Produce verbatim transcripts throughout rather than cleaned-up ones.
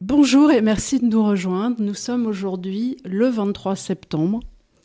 Bonjour et merci de nous rejoindre. Nous sommes aujourd'hui le vingt-trois septembre.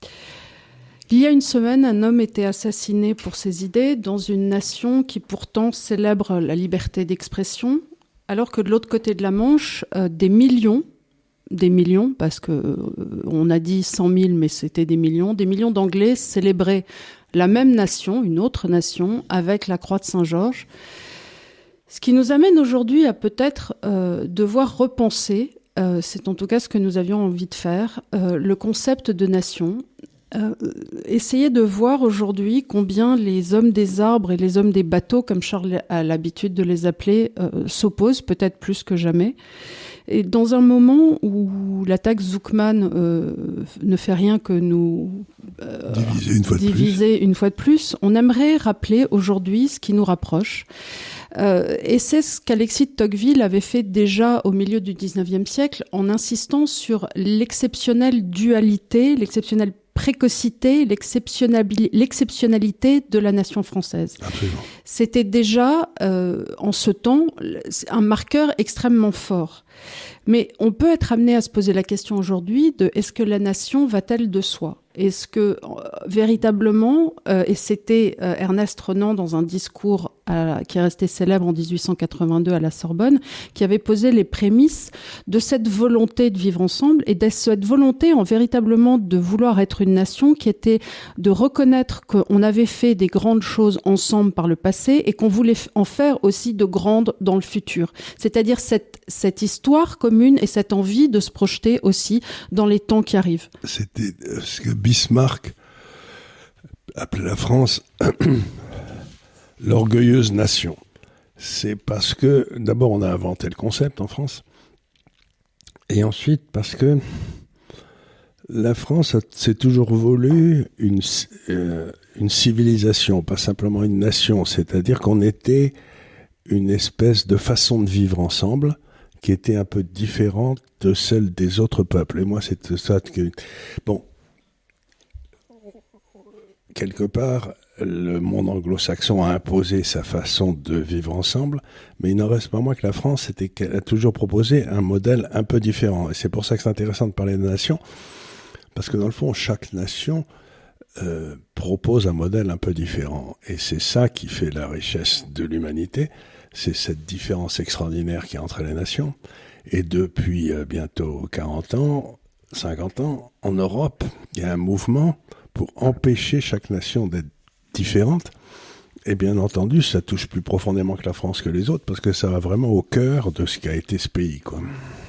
Il y a une semaine, un homme était assassiné pour ses idées dans une nation qui pourtant célèbre la liberté d'expression, alors que de l'autre côté de la Manche, euh, des millions, des millions, parce que euh, on a dit cent mille, mais c'était des millions, des millions d'Anglais célébraient la même nation, une autre nation, avec la croix de Saint-Georges. Ce qui nous amène aujourd'hui à peut-être euh, devoir repenser, euh, c'est en tout cas ce que nous avions envie de faire, euh, le concept de nation. Euh, essayer de voir aujourd'hui combien les hommes des arbres et les hommes des bateaux, comme Charles a l'habitude de les appeler, euh, s'opposent, peut-être plus que jamais. Et dans un moment où l'attaque Zuckman euh, ne fait rien que nous euh, diviser, une fois, diviser une fois de plus, on aimerait rappeler aujourd'hui ce qui nous rapproche. Euh, et c'est ce qu'Alexis de Tocqueville avait fait déjà au milieu du dix-neuvième siècle en insistant sur l'exceptionnelle dualité, l'exceptionnelle précocité, l'exceptionnalité de la nation française. Absolument. C'était déjà, euh, en ce temps, un marqueur extrêmement fort. Mais on peut être amené à se poser la question aujourd'hui de est-ce que la nation va-t-elle de soi ? Est-ce que, euh, véritablement, euh, et c'était euh, Ernest Renan dans un discours à, qui est resté célèbre en dix-huit cent quatre-vingt-deux à la Sorbonne, qui avait posé les prémices de cette volonté de vivre ensemble et de cette volonté en véritablement de vouloir être une nation qui était de reconnaître qu'on avait fait des grandes choses ensemble par le passé et qu'on voulait en faire aussi de grandes dans le futur. C'est-à-dire cette, cette histoire commune et cette envie de se projeter aussi dans les temps qui arrivent. C'était ce que Bismarck appelait la France l'orgueilleuse nation. C'est parce que, d'abord, on a inventé le concept en France, et ensuite parce que la France s'est toujours voulu une, euh, une civilisation, pas simplement une nation. C'est-à-dire qu'on était une espèce de façon de vivre ensemble qui était un peu différente de celle des autres peuples. Et moi, c'est ça que... Bon, quelque part, le monde anglo-saxon a imposé sa façon de vivre ensemble, mais il n'en reste pas moins que la France c'était, qu'elle a toujours proposé un modèle un peu différent. Et c'est pour ça que c'est intéressant de parler de nation, parce que dans le fond, chaque nation euh, propose un modèle un peu différent. Et c'est ça qui fait la richesse de l'humanité, c'est cette différence extraordinaire qu'il y a entre les nations. Et depuis euh, bientôt quarante ans, cinquante ans, en Europe, il y a un mouvement pour empêcher chaque nation d'être différente. Et bien entendu, ça touche plus profondément que la France que les autres, parce que ça va vraiment au cœur de ce qu'a été ce pays, quoi.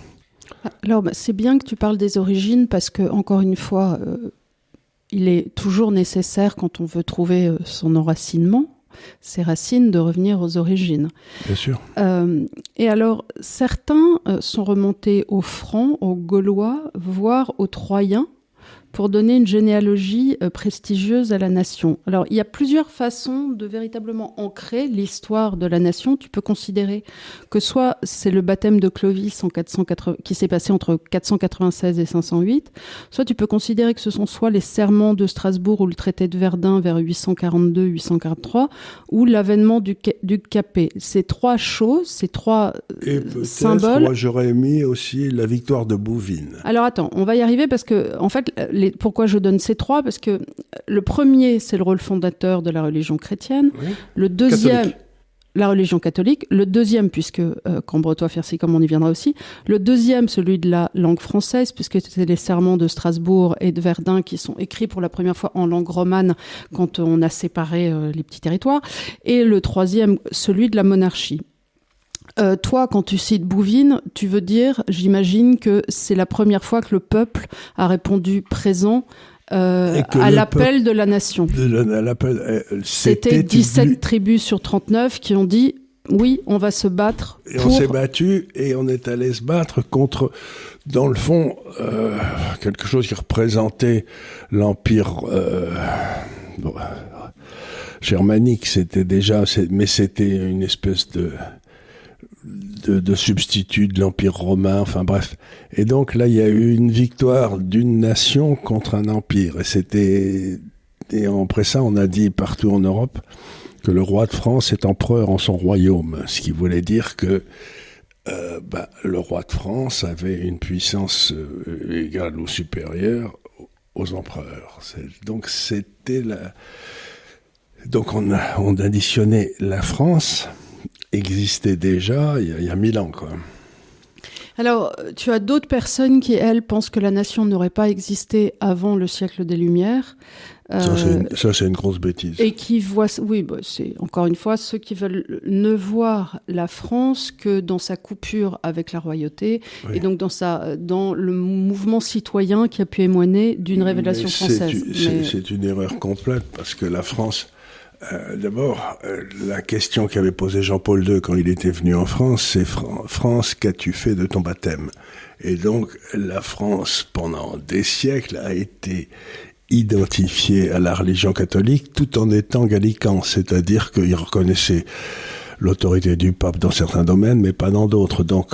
Alors, bah, c'est bien que tu parles des origines, parce que, encore une fois, euh, il est toujours nécessaire, quand on veut trouver euh, son enracinement, ses racines, de revenir aux origines. Bien sûr. Euh, et alors, certains euh, sont remontés aux Francs, aux Gaulois, voire aux Troyens, pour donner une généalogie euh, prestigieuse à la nation. Alors, il y a plusieurs façons de véritablement ancrer l'histoire de la nation. Tu peux considérer que soit c'est le baptême de Clovis en quatre cent quatre-vingts, qui s'est passé entre quatre cent quatre-vingt-seize et cinq cent huit, soit tu peux considérer que ce sont soit les serments de Strasbourg ou le traité de Verdun vers huit cent quarante-deux huit cent quarante-trois, ou l'avènement du, du Capet. Ces trois choses, ces trois et symboles... moi j'aurais mis aussi la victoire de Bouvines. Alors attends, on va y arriver parce que, en fait, les, pourquoi je donne ces trois ? Parce que le premier, c'est le rôle fondateur de la religion chrétienne. Oui. Le deuxième, catholique. La religion catholique. Le deuxième, puisque euh, Cambretoi-Fercy, comme on y viendra aussi. Le deuxième, celui de la langue française, puisque c'était les serments de Strasbourg et de Verdun qui sont écrits pour la première fois en langue romane quand on a séparé euh, les petits territoires. Et le troisième, celui de la monarchie. Euh, toi, quand tu cites Bouvines, tu veux dire, j'imagine que c'est la première fois que le peuple a répondu présent euh, à l'appel peuple, de la nation. De la, à l'appel, euh, c'était, c'était dix-sept du... tribus sur trente-neuf qui ont dit oui, on va se battre. Et pour... on s'est battu et on est allé se battre contre, dans le fond, euh, quelque chose qui représentait l'empire euh, bon, germanique. C'était déjà, c'est, mais c'était une espèce de De, de substitut de l'Empire romain, enfin bref. Et donc là, il y a eu une victoire d'une nation contre un empire. Et c'était... Et après ça, on a dit partout en Europe que le roi de France est empereur en son royaume. Ce qui voulait dire que euh, bah, le roi de France avait une puissance euh, égale ou supérieure aux empereurs. C'est, donc c'était la... Donc on a, on additionnait la France, existait déjà il y a, il y a mille ans, quoi. Alors, tu as d'autres personnes qui, elles, pensent que la nation n'aurait pas existé avant le siècle des Lumières. Euh, ça, c'est une, ça, c'est une grosse bêtise. Et qui voient, oui, bah, c'est encore une fois ceux qui veulent ne voir la France que dans sa coupure avec la royauté, oui. Et donc dans, sa, dans le mouvement citoyen qui a pu émoiner d'une révélation Mais française. C'est, c'est, Mais... c'est une erreur complète, parce que la France... Euh, d'abord, euh, la question qu'avait posée Jean-Paul deux quand il était venu en France, c'est Fran- France, qu'as-tu fait de ton baptême? Et donc, la France, pendant des siècles, a été identifiée à la religion catholique tout en étant gallican, c'est-à-dire qu'il reconnaissait l'autorité du pape dans certains domaines, mais pas dans d'autres. Donc,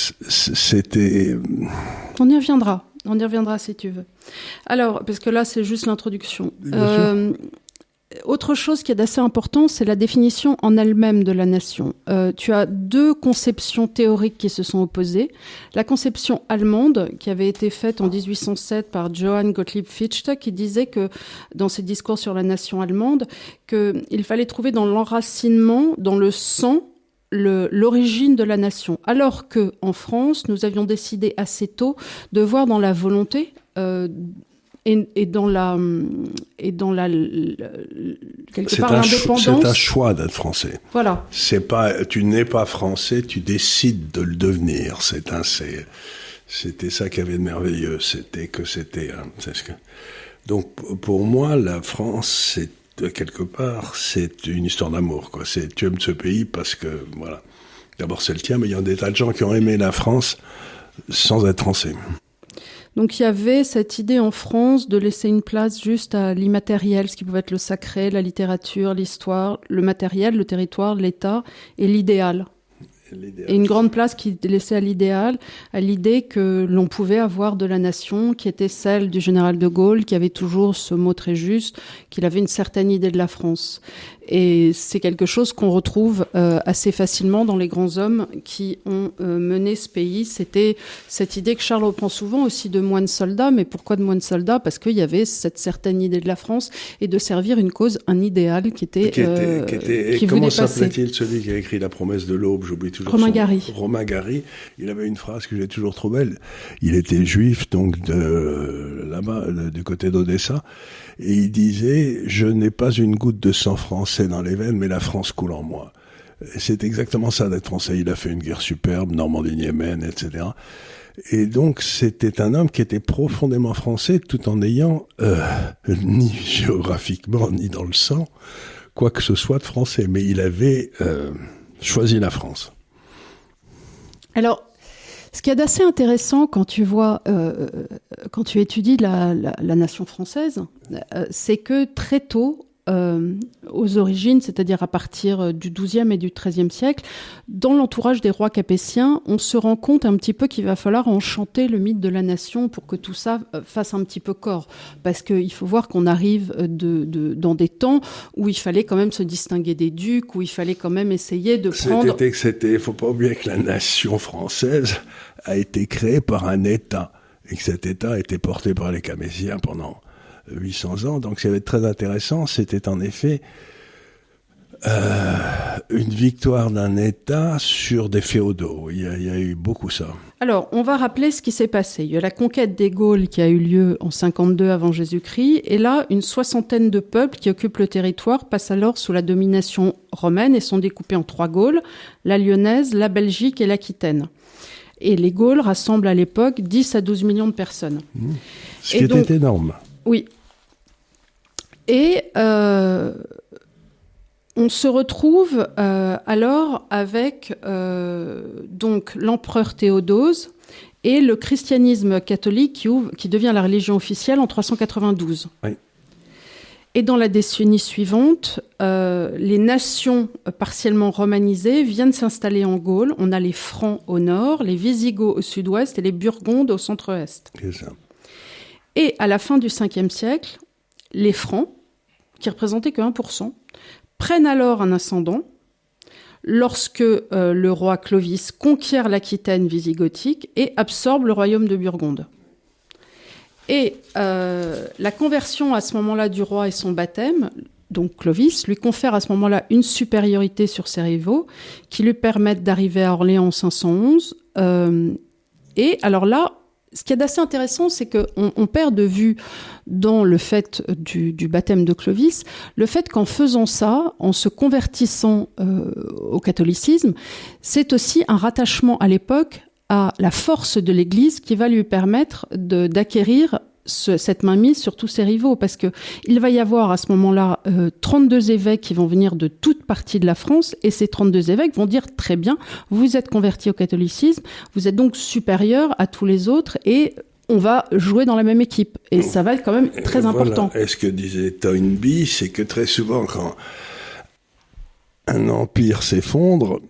c'était... On y reviendra. On y reviendra si tu veux. Alors, parce que là, c'est juste l'introduction. Euh, Autre chose qui est assez important, c'est la définition en elle-même de la nation. Euh, tu as deux conceptions théoriques qui se sont opposées. La conception allemande, qui avait été faite en dix-huit cent sept par Johann Gottlieb Fichte, qui disait que, dans ses discours sur la nation allemande, qu'il fallait trouver dans l'enracinement, dans le sang, Le, l'origine de la nation. Alors que, en France, nous avions décidé assez tôt de voir dans la volonté euh, Et, et dans la et dans la quelque c'est part un l'indépendance. Cho- c'est un choix d'être français. Voilà. C'est pas, tu n'es pas français, tu décides de le devenir. C'est un, c'est, c'était ça qui avait de merveilleux. C'était que c'était. Hein, c'est ce que, donc pour moi, la France, c'est quelque part, c'est une histoire d'amour. Quoi. C'est, tu aimes ce pays parce que voilà. D'abord c'est le tien, mais il y a des tas de gens qui ont aimé la France sans être français. Donc il y avait cette idée en France de laisser une place juste à l'immatériel, ce qui pouvait être le sacré, la littérature, l'histoire, le matériel, le territoire, l'État et l'idéal. L'idéal. Et une grande place qui laissait à l'idéal, à l'idée que l'on pouvait avoir de la nation, qui était celle du général de Gaulle, qui avait toujours ce mot très juste, qu'il avait une certaine idée de la France. Et c'est quelque chose qu'on retrouve euh, assez facilement dans les grands hommes qui ont euh, mené ce pays. C'était cette idée que Charles reprend souvent aussi de moine soldat. Mais pourquoi de moine soldat? Parce qu'il y avait cette certaine idée de la France et de servir une cause, un idéal qui était qui, était, euh, qui, était, qui comment dépasser. s'appelait-il celui qui a écrit La promesse de l'aube? J'oublie toujours Romain son Gary. Romain Gary. Il avait une phrase que j'ai toujours trop belle. Il était juif, donc de là-bas, du côté d'Odessa. Et il disait, je n'ai pas une goutte de sang français dans les veines, mais la France coule en moi. Et c'est exactement ça d'être français. Il a fait une guerre superbe, Normandie-Yémen, et cetera. Et donc, c'était un homme qui était profondément français, tout en ayant, euh, ni géographiquement, ni dans le sang, quoi que ce soit de français. Mais il avait euh, choisi la France. Alors, ce qui est assez intéressant quand tu vois, euh, quand tu étudies la, la, la nation française, euh, c'est que très tôt, euh, aux origines, c'est-à-dire à partir du douzième et du treizième siècle, dans l'entourage des rois capétiens, on se rend compte un petit peu qu'il va falloir enchanter le mythe de la nation pour que tout ça fasse un petit peu corps. Parce qu'il faut voir qu'on arrive de, de, dans des temps où il fallait quand même se distinguer des ducs, où il fallait quand même essayer de prendre... C'était, c'était, faut pas oublier que la nation française a été créée par un État, et que cet État a été porté par les Capétiens pendant huit cents ans. Donc, ce qui avait très intéressant, c'était en effet euh, une victoire d'un État sur des féodaux. Il y a, il y a eu beaucoup ça. Alors, on va rappeler ce qui s'est passé. Il y a la conquête des Gaules qui a eu lieu en cinquante-deux avant Jésus-Christ. Et là, une soixantaine de peuples qui occupent le territoire passent alors sous la domination romaine et sont découpés en trois Gaules, la Lyonnaise, la Belgique et l'Aquitaine. Et les Gaules rassemblent à l'époque dix à douze millions de personnes. Mmh. Ce qui et était donc, énorme. Oui. Et euh, on se retrouve euh, alors avec euh, donc l'empereur Théodose et le christianisme catholique qui, ouvre, qui devient la religion officielle en trois cent quatre-vingt-douze. Oui. Et dans la décennie suivante, euh, les nations partiellement romanisées viennent s'installer en Gaule. On a les Francs au nord, les Visigoths au sud-ouest et les Burgondes au centre-est. C'est ça. Et à la fin du cinquième siècle, les Francs, qui représentaient que un pour cent, prennent alors un ascendant. lorsque euh, le roi Clovis conquiert l'Aquitaine visigothique et absorbe le royaume de Burgonde. Et euh, la conversion à ce moment-là du roi et son baptême, donc Clovis, lui confère à ce moment-là une supériorité sur ses rivaux qui lui permettent d'arriver à Orléans en cinq cent onze. Euh, et alors là, ce qui est assez intéressant, c'est qu'on on perd de vue dans le fait du, du baptême de Clovis, le fait qu'en faisant ça, en se convertissant euh, au catholicisme, c'est aussi un rattachement à l'époque à la force de l'Église qui va lui permettre de, d'acquérir ce, cette mainmise sur tous ses rivaux, parce que il va y avoir à ce moment-là euh, trente-deux évêques qui vont venir de toute partie de la France, et ces trente-deux évêques vont dire très bien, vous êtes convertis au catholicisme, vous êtes donc supérieur à tous les autres, et on va jouer dans la même équipe. Et ça va être quand même très voilà. important. Et ce que disait Toynbee, c'est que très souvent, quand un empire s'effondre,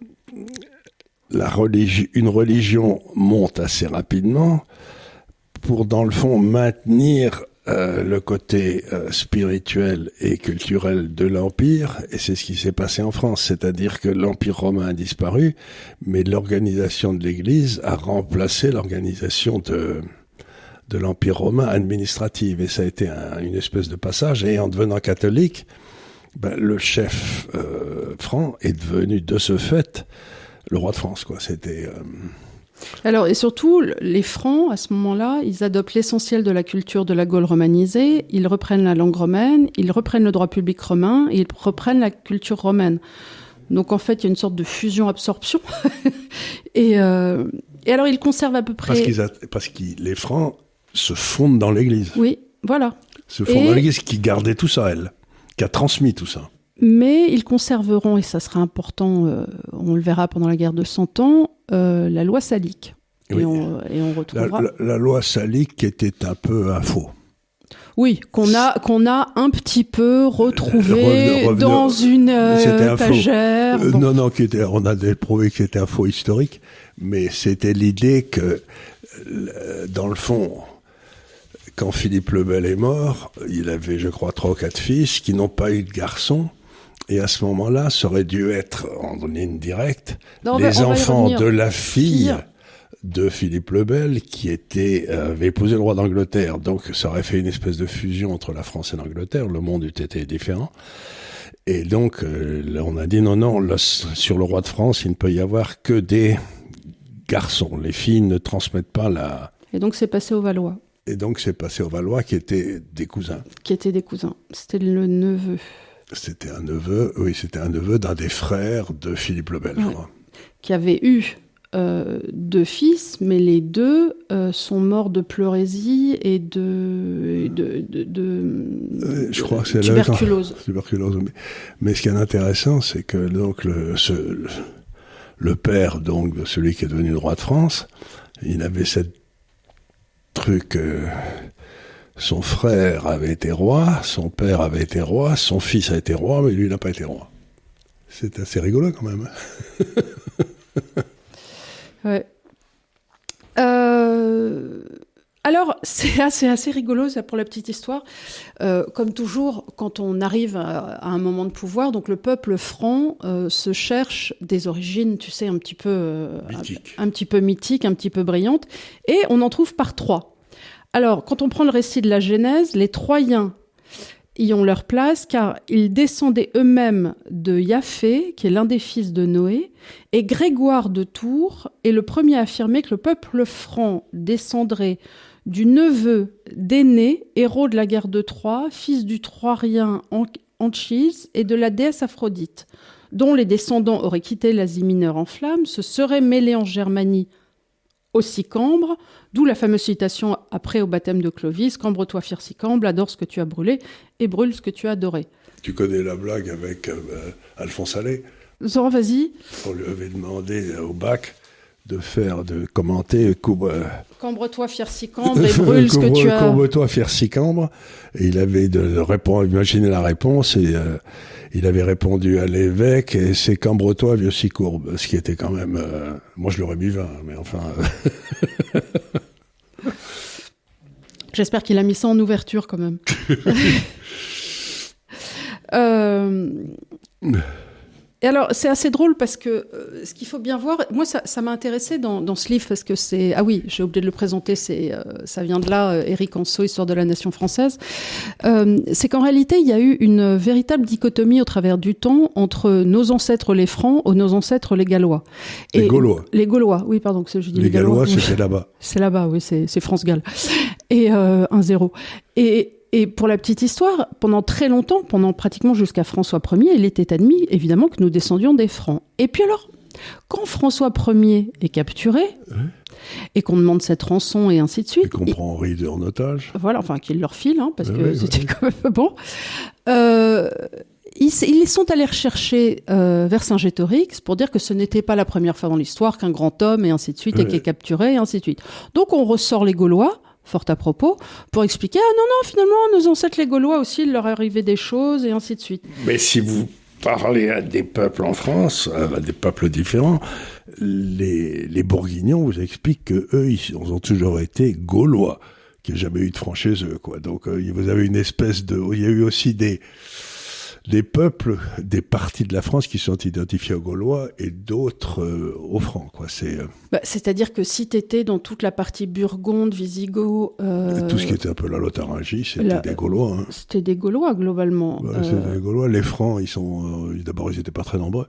la religi- une religion monte assez rapidement pour, dans le fond, maintenir euh, le côté euh, spirituel et culturel de l'Empire, et c'est ce qui s'est passé en France, c'est-à-dire que l'Empire romain a disparu, mais l'organisation de l'Église a remplacé l'organisation de, de l'Empire romain administrative, et ça a été un, une espèce de passage, et en devenant catholique, ben, le chef euh, franc est devenu de ce fait le roi de France, quoi. C'était... Euh... Alors, et surtout, les Francs, à ce moment-là, ils adoptent l'essentiel de la culture de la Gaule romanisée, ils reprennent la langue romaine, ils reprennent le droit public romain, et ils reprennent la culture romaine. Donc, en fait, il y a une sorte de fusion-absorption. et, euh, et alors, ils conservent à peu près... Parce, qu'ils a... Parce que les Francs se fondent dans l'Église. Oui, voilà. Se fondent et... dans l'Église, qui gardait tout ça, elle, qui a transmis tout ça. Mais ils conserveront, et ça sera important, euh, on le verra pendant la guerre de Cent Ans, euh, la loi salique. Oui. Et, on, et on retrouvera... La, la, la loi salique qui était un peu un faux. Oui, qu'on a, qu'on a un petit peu retrouvé revenu, dans une euh, étagère. Euh, bon. Non, non, qui était, on a prouvé que c'était un faux historique, mais c'était l'idée que, dans le fond... Quand Philippe le Bel est mort, il avait, je crois, trois ou quatre fils qui n'ont pas eu de garçons. Et à ce moment-là, ça aurait dû être en ligne directe non, les enfants de la fille de Philippe le Bel qui était, euh, avait épousé le roi d'Angleterre. Donc, ça aurait fait une espèce de fusion entre la France et l'Angleterre. Le monde eût été différent. Et donc, euh, on a dit non, non, là, sur le roi de France, il ne peut y avoir que des garçons. Les filles ne transmettent pas la... Et donc, c'est passé aux Valois. Et donc, c'est passé aux Valois qui étaient des cousins. Qui étaient des cousins. C'était le neveu. C'était un neveu, oui, c'était un neveu d'un des frères de Philippe le Bel, ouais. Je crois. Qui avait eu euh, deux fils, mais les deux euh, sont morts de pleurésie et de, de, de, de, euh, je crois que c'est tuberculose. La, tuberculose. Mais, mais ce qui est intéressant, c'est que donc le, ce, le, le père donc de celui qui est devenu le roi de France, il avait cette truc, euh, son frère avait été roi, son père avait été roi, son fils a été roi, mais lui il n'a pas été roi. C'est assez rigolo quand même. Ouais. Euh... Alors, c'est assez, assez rigolo, ça, pour la petite histoire. Euh, comme toujours, quand on arrive à, à un moment de pouvoir, donc le peuple franc euh, se cherche des origines, tu sais, un petit peu, euh, un, un petit peu mythiques, un petit peu brillantes, et on en trouve par trois. Alors, quand on prend le récit de la Genèse, les Troyens y ont leur place, car ils descendaient eux-mêmes de Yaphé, qui est l'un des fils de Noé, et Grégoire de Tours est le premier à affirmer que le peuple franc descendrait du neveu d'Énée, héros de la guerre de Troie, fils du Troyen Anchise et de la déesse Aphrodite, dont les descendants auraient quitté l'Asie mineure en flammes, se seraient mêlés en Germanie au Sicambre, d'où la fameuse citation après au baptême de Clovis, « Cambre-toi, fier Sicambre, adore ce que tu as brûlé et brûle ce que tu as adoré ». Tu connais la blague avec euh, Alphonse Allais ? Zoran, vas-y. On lui avait demandé au bac de faire, de commenter coupe, euh, Cambre-toi, fier Sicambre, et brûle ce que tu as... Cambre-toi, fier Sicambre. Et il avait de répondre, imaginez la réponse, et euh, il avait répondu à l'évêque, et c'est Cambre-toi, vieux Sicourbe. Ce qui était quand même... Euh, moi, je l'aurais mis vingt, mais enfin... Euh... J'espère qu'il a mis ça en ouverture, quand même. euh... Et alors, c'est assez drôle parce que euh, ce qu'il faut bien voir, moi, ça, ça m'a intéressé dans, dans ce livre parce que c'est... Ah oui, j'ai oublié de le présenter, c'est, euh, ça vient de là, euh, Éric Anseau, Histoire de la Nation française. Euh, c'est qu'en réalité, il y a eu une véritable dichotomie au travers du temps entre nos ancêtres les Francs et nos ancêtres les Gallois. Les et, Gaulois. Les Gaulois, oui, pardon, que je dis les, les Gallois. Gallois, c'était là-bas. C'est là-bas, oui, c'est, c'est France-Galles. Et euh, un zéro. Et... Et pour la petite histoire, pendant très longtemps, pendant pratiquement jusqu'à François Ier, il était admis, évidemment, que nous descendions des Francs. Et puis alors, quand François Ier est capturé, ouais. et qu'on demande cette rançon et ainsi de suite... Et qu'on et, prend Henri en otage. Voilà, enfin, qu'il leur file, hein, parce ouais, que ouais, c'était ouais. quand même bon. Euh, ils, ils sont allés rechercher euh, Vercingétorix pour dire que ce n'était pas la première fois dans l'histoire qu'un grand homme, et ainsi de suite, ouais. et qui est capturé, et ainsi de suite. Donc on ressort les Gaulois, fort à propos, pour expliquer « Ah non, non, finalement, nos ancêtres les Gaulois aussi, il leur arrivait des choses, et ainsi de suite. » Mais si vous parlez à des peuples en France, à des peuples différents, les, les Bourguignons vous expliquent qu'eux, ils ont toujours été Gaulois, qu'il n'y a jamais eu de Francs chez eux, quoi. Donc, euh, vous avez une espèce de... Il y a eu aussi des... des peuples, des parties de la France qui sont identifiés aux Gaulois et d'autres euh, aux Francs, quoi. C'est, euh... bah, c'est-à-dire que si tu étais dans toute la partie Burgonde, Visigoth... Euh... Tout ce qui était un peu la Lotharingie, c'était la... des Gaulois. Hein. C'était des Gaulois, globalement. Ouais, euh... C'était des Gaulois. Les Francs, ils sont... Euh, d'abord, ils n'étaient pas très nombreux.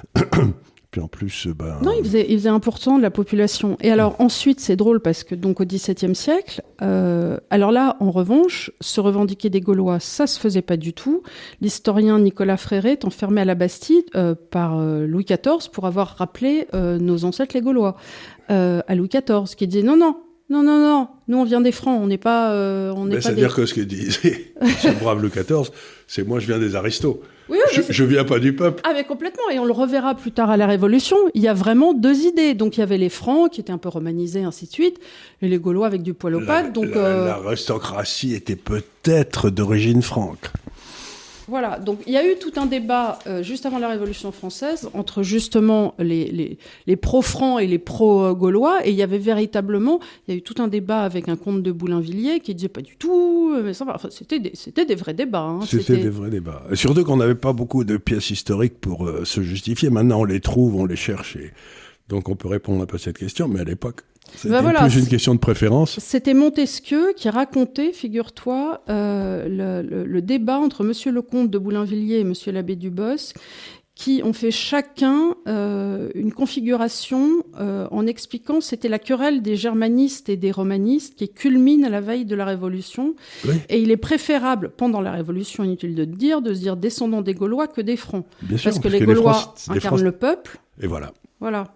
Puis en plus, ben... Non, ils faisaient, ils faisaient un pour cent de la population. Et alors, ensuite, c'est drôle parce que, donc, au dix-septième siècle, euh, alors là, en revanche, se revendiquer des Gaulois, ça se faisait pas du tout. L'historien Nicolas Fréret est enfermé à la Bastille euh, par euh, Louis quatorze pour avoir rappelé euh, nos ancêtres les Gaulois euh, à Louis quatorze, qui disait non, non, non, non, non, nous on vient des Francs, on n'est pas, euh, on n'est pas. C'est-à-dire des... que ce que disait ce brave Louis quatorze, c'est moi je viens des aristos. Oui, je, je viens pas du peuple. Ah mais complètement, et on le reverra plus tard à la Révolution. Il y a vraiment deux idées. Donc il y avait les Francs qui étaient un peu romanisés, ainsi de suite, et les Gaulois avec du poil aux pattes. Donc la, euh... l'aristocratie était peut-être d'origine franque. Voilà, donc il y a eu tout un débat euh, juste avant la Révolution française entre justement les, les, les pro-francs et les pro-gaulois, et il y avait véritablement, il y a eu tout un débat avec un comte de Boulainvilliers qui disait pas du tout, mais ça, enfin, c'était, des, c'était des vrais débats. Hein, c'était, c'était des vrais débats. Et surtout qu'on n'avait pas beaucoup de pièces historiques pour euh, se justifier. Maintenant, on les trouve, on les cherche, et donc on peut répondre un peu à cette question, mais à l'époque... C'était ben voilà, plus une question de préférence. C'était Montesquieu qui racontait, figure-toi, euh, le, le, le débat entre Monsieur le comte de Boulainvilliers et Monsieur l'abbé du Bosc, qui ont fait chacun euh, une configuration euh, en expliquant, c'était la querelle des germanistes et des romanistes qui culmine à la veille de la Révolution. Oui. Et il est préférable, pendant la Révolution, inutile de le dire, de se dire descendants des Gaulois que des Francs. Bien sûr, parce que parce les que Gaulois les France, incarnent les le peuple. Et voilà. Voilà.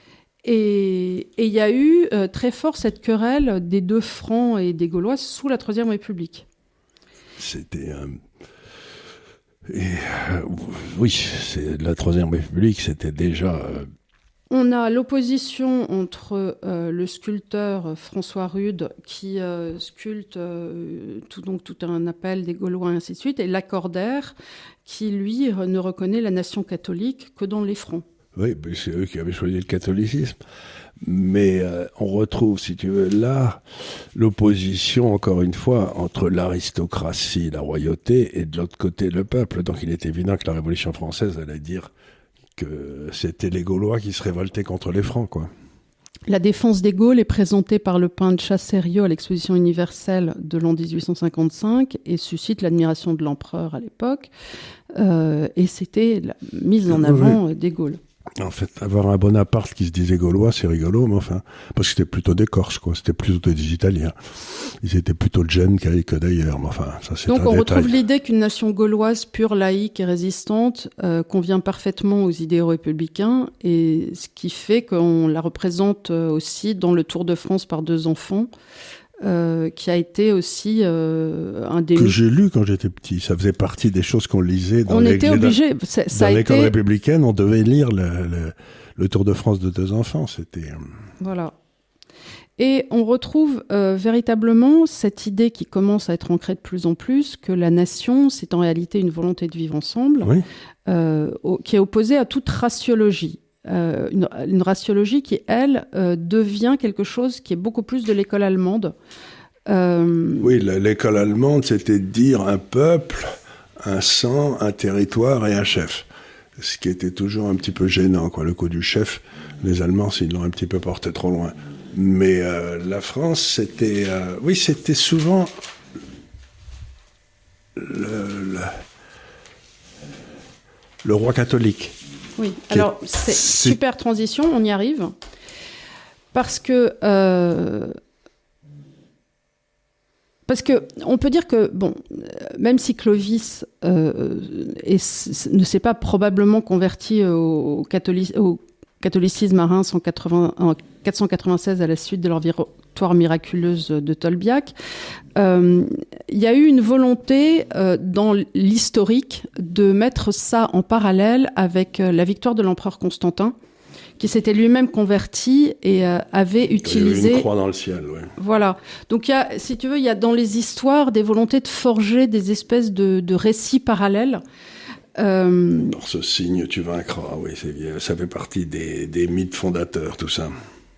Et il y a eu euh, très fort cette querelle des deux Francs et des Gaulois sous la Troisième République. C'était... Euh... Et, euh, oui, c'est, la Troisième République, c'était déjà... Euh... On a l'opposition entre euh, le sculpteur François Rude, qui euh, sculpte euh, tout, donc, tout un appel des Gaulois et ainsi de suite, et Lacordaire, qui, lui, ne reconnaît la nation catholique que dans les Francs. Oui, mais c'est eux qui avaient choisi le catholicisme. Mais euh, on retrouve, si tu veux, là, l'opposition, encore une fois, entre l'aristocratie, la royauté, et de l'autre côté, le peuple. Donc il est évident que la Révolution française allait dire que c'était les Gaulois qui se révoltaient contre les Francs, quoi. La défense des Gaules est présentée par le peintre Chassériau à l'exposition universelle de l'an dix-huit cent cinquante-cinq et suscite l'admiration de l'empereur à l'époque. Euh, et c'était la mise en avant oui. des Gaules. En fait, avoir un Bonaparte qui se disait gaulois, c'est rigolo, mais enfin, parce que c'était plutôt des Corses, quoi. C'était plutôt des Italiens. Ils étaient plutôt de Gênes que d'ailleurs, mais enfin, ça c'est un Donc on détail. retrouve l'idée qu'une nation gauloise pure, laïque et résistante euh, convient parfaitement aux idéaux républicains, et ce qui fait qu'on la représente aussi dans le Tour de France par deux enfants. Euh, qui a été aussi euh, un des... Que j'ai lu quand j'étais petit. Ça faisait partie des choses qu'on lisait dans, on les... était obligé. Ça, dans ça l'école été... républicaine. On devait lire le, le, le Tour de France de deux enfants. C'était... Voilà. Et on retrouve euh, véritablement cette idée qui commence à être ancrée de plus en plus, que la nation, c'est en réalité une volonté de vivre ensemble, oui. euh, au, qui est opposée à toute raciologie. Euh, une, une raciologie qui, elle, euh, devient quelque chose qui est beaucoup plus de l'école allemande. Euh... Oui, l'école allemande, c'était de dire un peuple, un sang, un territoire et un chef. Ce qui était toujours un petit peu gênant, quoi. Le coup du chef, les Allemands, ils l'ont un petit peu porté trop loin. Mais euh, la France, c'était... Euh, oui, c'était souvent... Le, le, le roi catholique. Oui, alors est, c'est, c'est super transition, on y arrive. Parce que... Euh, Parce que on peut dire que, bon, même si Clovis euh, est, ne s'est pas probablement converti au, catholic, au catholicisme à Reims en, quatre-vingts, en quatre cent quatre-vingt-seize à la suite de leur victoire miraculeuse de Tolbiac, euh, il y a eu une volonté euh, dans l'historique de mettre ça en parallèle avec la victoire de l'empereur Constantin, qui s'était lui-même converti et euh, avait utilisé... Il y a une croix dans le ciel, oui. Voilà. Donc, il y a, si tu veux, il y a dans les histoires des volontés de forger des espèces de, de récits parallèles. Euh... Dans ce signe, tu vaincras, oui, c'est, ça fait partie des, des mythes fondateurs, tout ça.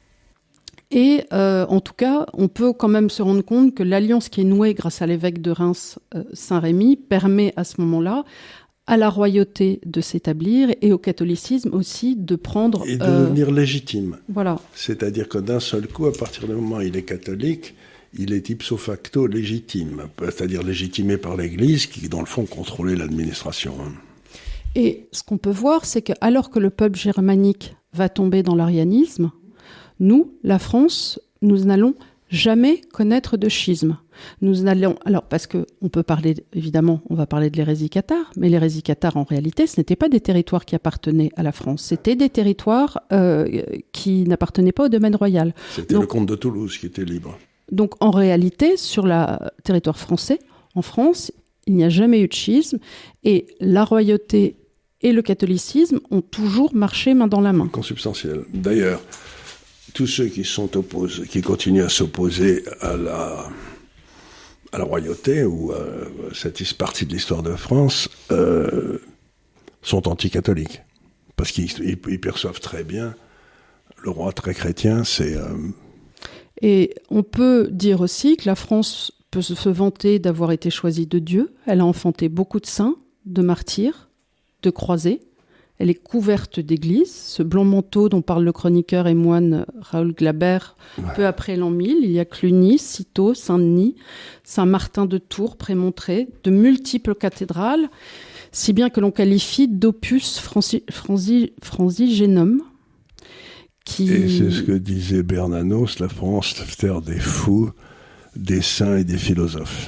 Et euh, en tout cas, on peut quand même se rendre compte que l'alliance qui est nouée grâce à l'évêque de Reims, euh, Saint-Rémy, permet à ce moment-là à la royauté de s'établir et au catholicisme aussi de prendre... Et de euh, devenir légitime. Voilà. C'est-à-dire que d'un seul coup, à partir du moment où il est catholique, il est ipso facto légitime. C'est-à-dire légitimé par l'Église qui, dans le fond, contrôlait l'administration. Et ce qu'on peut voir, c'est qu'alors que le peuple germanique va tomber dans l'arianisme, nous, la France, nous n'allons jamais connaître de schisme. Nous allons, alors parce que on peut parler, évidemment, on va parler de l'hérésie cathare, mais l'hérésie cathare, en réalité, ce n'était pas des territoires qui appartenaient à la France, c'était des territoires euh, qui n'appartenaient pas au domaine royal. C'était donc, le comte de Toulouse qui était libre. Donc, en réalité, sur le territoire français, en France, il n'y a jamais eu de schisme, et la royauté et le catholicisme ont toujours marché main dans la main. Consubstantiel. D'ailleurs, tous ceux qui sont opposés, qui continuent à s'opposer à la, à la royauté ou à cette partie de l'histoire de France euh, sont anticatholiques. Parce qu'ils ils, ils perçoivent très bien le roi très chrétien, c'est... Euh... Et on peut dire aussi que la France peut se vanter d'avoir été choisie de Dieu. Elle a enfanté beaucoup de saints, de martyrs, de croisés. Elle est couverte d'églises. Ce blanc manteau dont parle le chroniqueur et moine Raoul Glaber, ouais. Peu après l'an mille, il y a Cluny, Cîteaux, Saint-Denis, Saint-Martin de Tours, Prémontré, de multiples cathédrales, si bien que l'on qualifie d'opus franci- franci- franzigénum. Qui... Et c'est ce que disait Bernanos, la France, la terre des fous, des saints et des philosophes.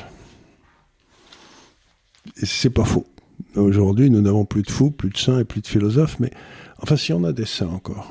Et c'est pas faux. Aujourd'hui, nous n'avons plus de fous, plus de saints et plus de philosophes, mais enfin, si on a des saints encore.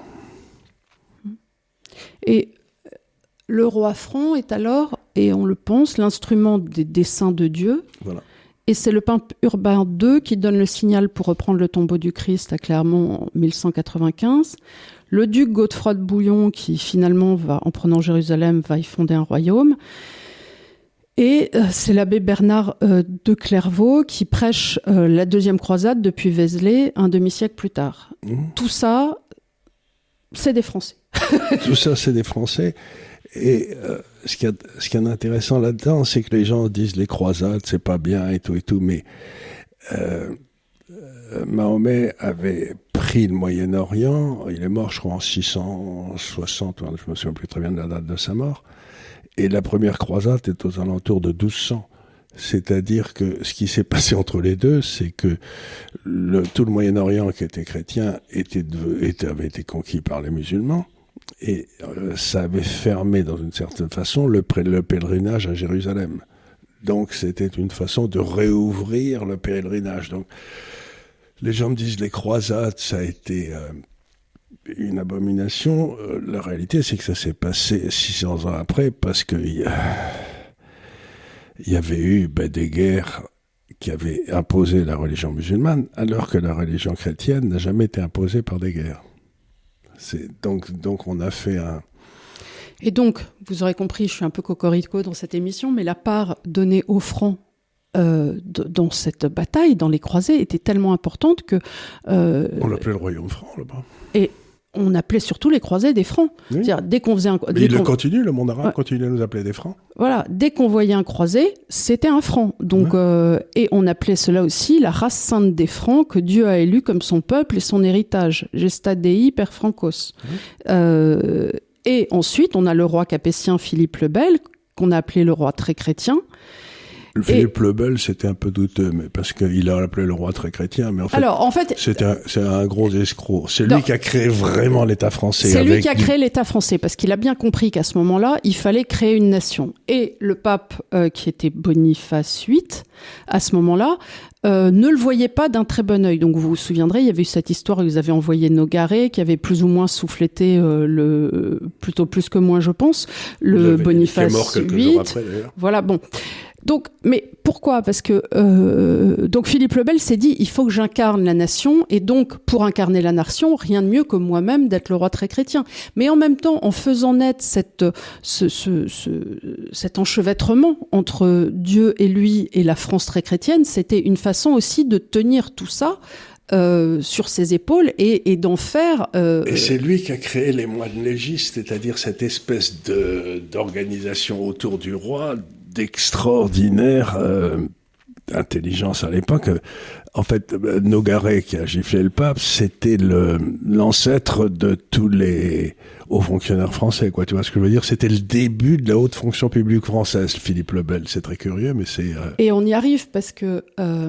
Et le roi franc est alors, et on le pense, l'instrument des desseins de Dieu. Voilà. Et c'est le pape Urbain deux qui donne le signal pour reprendre le tombeau du Christ à Clermont en mille cent quatre-vingt-quinze. Le duc Godefroy de Bouillon qui, finalement, va, en prenant Jérusalem, va y fonder un royaume. Et euh, c'est l'abbé Bernard euh, de Clairvaux qui prêche euh, la deuxième croisade depuis Vézelay, un demi-siècle plus tard. Mmh. Tout ça, c'est des Français. Tout ça, c'est des Français. Et euh, ce qu'il y a, ce qu'il y a d'intéressant là-dedans, c'est que les gens disent les croisades, c'est pas bien et tout et tout, mais euh, euh, Mahomet avait pris le Moyen-Orient, il est mort, je crois, en six cent soixante, je me souviens plus très bien de la date de sa mort. Et la première croisade est aux alentours de douze cents. C'est-à-dire que ce qui s'est passé entre les deux, c'est que le, tout le Moyen-Orient qui était chrétien était, était, avait été conquis par les musulmans. Et euh, ça avait fermé, d'une une certaine façon, le, le pèlerinage à Jérusalem. Donc c'était une façon de réouvrir le pèlerinage. Donc les gens me disent les croisades, ça a été... Euh, une abomination. Euh, la réalité, c'est que ça s'est passé six cents ans après, parce que il y, y avait eu ben, des guerres qui avaient imposé la religion musulmane, alors que la religion chrétienne n'a jamais été imposée par des guerres. C'est, donc, donc on a fait un... Et donc, vous aurez compris, je suis un peu cocorico dans cette émission, mais la part donnée aux francs Euh, d- dans cette bataille, dans les croisés, était tellement importante que... Euh, on l'appelait le royaume franc, là-bas. Et on appelait surtout les croisés des Francs. Oui. C'est-à-dire, dès qu'on faisait un... Mais il le continue, le monde arabe ouais. continue à nous appeler des Francs. Voilà, dès qu'on voyait un croisé, c'était un Franc. Donc, ouais. euh, et on appelait cela aussi la race sainte des Francs que Dieu a élue comme son peuple et son héritage. Gesta Dei per Francos. Ouais. Euh, et ensuite, on a le roi capétien Philippe le Bel, qu'on a appelé le roi très chrétien. Le Philippe et... le Bel, c'était un peu douteux, mais parce qu'il a appelé le roi très chrétien, mais en fait, Alors, en fait c'est un, c'est un gros escroc. C'est lui qui a créé vraiment l'État français. C'est avec lui qui a créé l'État français, parce qu'il a bien compris qu'à ce moment-là, il fallait créer une nation. Et le pape, euh, qui était Boniface huit, à ce moment-là, euh, ne le voyait pas d'un très bon œil. Donc vous vous souviendrez, il y avait eu cette histoire où ils avaient envoyé Nogaret, qui avait plus ou moins soufflété euh, le, plutôt plus que moins, je pense, le Boniface huit. Qui est mort quelques jours après, d'ailleurs. Voilà, bon. Donc, mais pourquoi ? Parce que euh, donc Philippe le Bel s'est dit, il faut que j'incarne la nation, et donc pour incarner la nation, rien de mieux que moi-même d'être le roi très chrétien. Mais en même temps, en faisant naître cette, ce, ce, ce, cet enchevêtrement entre Dieu et lui et la France très chrétienne, c'était une façon aussi de tenir tout ça Euh, sur ses épaules et, et d'en faire... Euh, et c'est lui qui a créé les moines légistes, c'est-à-dire cette espèce de, d'organisation autour du roi, d'extraordinaire euh, intelligence à l'époque. En fait, Nogaret, qui a giflé le pape, c'était le, l'ancêtre de tous les hauts fonctionnaires français, quoi. Tu vois ce que je veux dire ? C'était le début de la haute fonction publique française, Philippe le Bel. C'est très curieux, mais c'est... Euh... Et on y arrive parce que... Euh,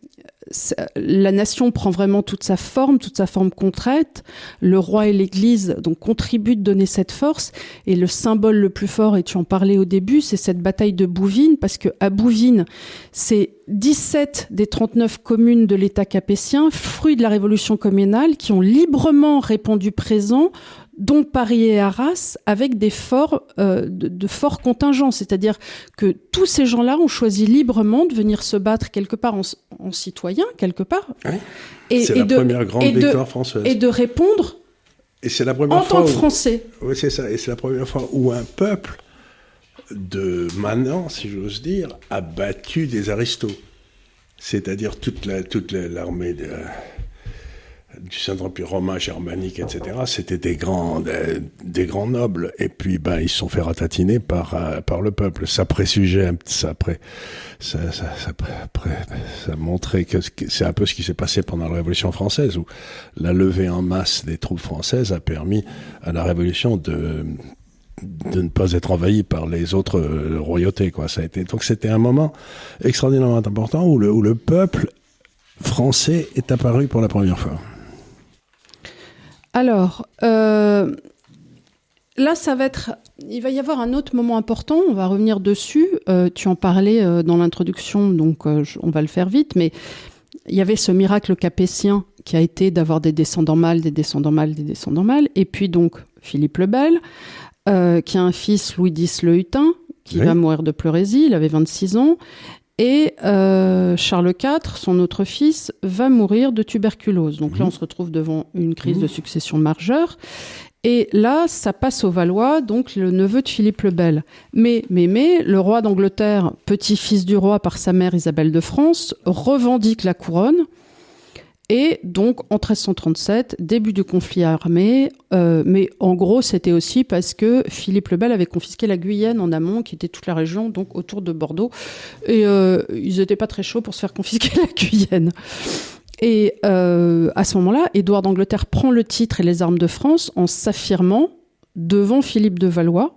la nation prend vraiment toute sa forme, toute sa forme concrète. Le roi et l'Église donc contribuent de donner cette force. Et le symbole le plus fort, et tu en parlais au début, c'est cette bataille de Bouvines, parce que à Bouvines, c'est dix-sept des trente-neuf communes de l'État capétien, fruit de la révolution communale, qui ont librement répondu présent, dont Paris et Arras, avec des forts, euh, de, de forts contingents. C'est-à-dire que tous ces gens-là ont choisi librement de venir se battre quelque part en, en citoyen, quelque part. Oui. Et, c'est et la de, première grande victoire de, française. Et de répondre et c'est la première en fois tant que où, Français. Oui, c'est ça. Et c'est la première fois où un peuple de Manants, si j'ose dire, a battu des aristos. C'est-à-dire toute, la, toute la, l'armée de... du Saint-Empire romain, germanique, et cetera, c'était des grands, des, des grands nobles. Et puis, ben, ils se sont fait ratatiner par, euh, par le peuple. Ça présugeait, ça, après, ça, ça, ça, après, ça montrait que c'est un peu ce qui s'est passé pendant la Révolution française, où la levée en masse des troupes françaises a permis à la Révolution de, de ne pas être envahie par les autres euh, royautés, quoi. Ça a été, donc c'était un moment extraordinairement important où le, où le peuple français est apparu pour la première fois. Alors, euh, là, ça va être... Il va y avoir un autre moment important, on va revenir dessus. Euh, tu en parlais euh, dans l'introduction, donc euh, je, on va le faire vite, mais il y avait ce miracle capétien qui a été d'avoir des descendants mâles, des descendants mâles, des descendants mâles, et puis donc Philippe le Bel, euh, qui a un fils, Louis X le Hutin, qui oui. va mourir de pleurésie, il avait vingt-six ans, et euh, Charles quatre, son autre fils, va mourir de tuberculose. Donc mmh. là, on se retrouve devant une crise mmh. de succession majeure. Et là, ça passe aux Valois, donc le neveu de Philippe le Bel. Mais, mais, mais, le roi d'Angleterre, petit-fils du roi par sa mère Isabelle de France, revendique la couronne. Et donc, en treize cent trente-sept, début du conflit armé, euh, mais en gros, c'était aussi parce que Philippe le Bel avait confisqué la Guyenne en amont, qui était toute la région, donc autour de Bordeaux. Et euh, ils n'étaient pas très chauds pour se faire confisquer la Guyenne. Et euh, à ce moment-là, Édouard d'Angleterre prend le titre et les armes de France en s'affirmant devant Philippe de Valois.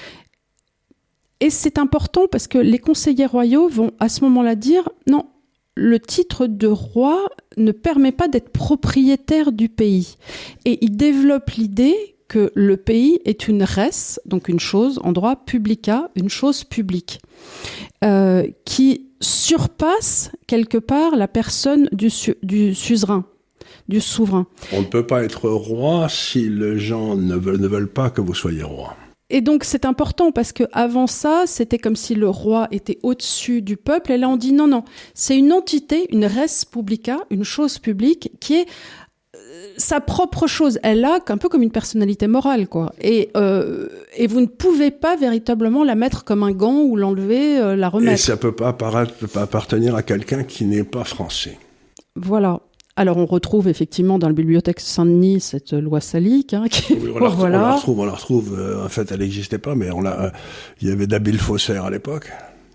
Et c'est important parce que les conseillers royaux vont à ce moment-là dire « Non, le titre de roi ne permet pas d'être propriétaire du pays. » Et il développe l'idée que le pays est une res, donc une chose en droit publica, une chose publique, euh, qui surpasse quelque part la personne du, su- du suzerain, du souverain. On ne peut pas être roi si les gens ne veulent, ne veulent pas que vous soyez roi. Et donc c'est important parce que avant ça, c'était comme si le roi était au-dessus du peuple. Et là, on dit non, non, c'est une entité, une res publica, une chose publique qui est sa propre chose. Elle a un peu comme une personnalité morale, quoi. Et euh, et vous ne pouvez pas véritablement la mettre comme un gant ou l'enlever, euh, la remettre. Et ça peut pas apparaître, peut pas appartenir à quelqu'un qui n'est pas français. Voilà. Alors, on retrouve effectivement dans la bibliothèque Saint-Denis cette loi salique. Hein, qui... oui, on, la retrouve, voilà. on la retrouve, on la retrouve. Euh, en fait, elle n'existait pas, mais on l'a. Euh, il y avait d'habiles faussaires à l'époque.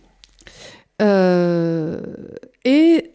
Euh, et,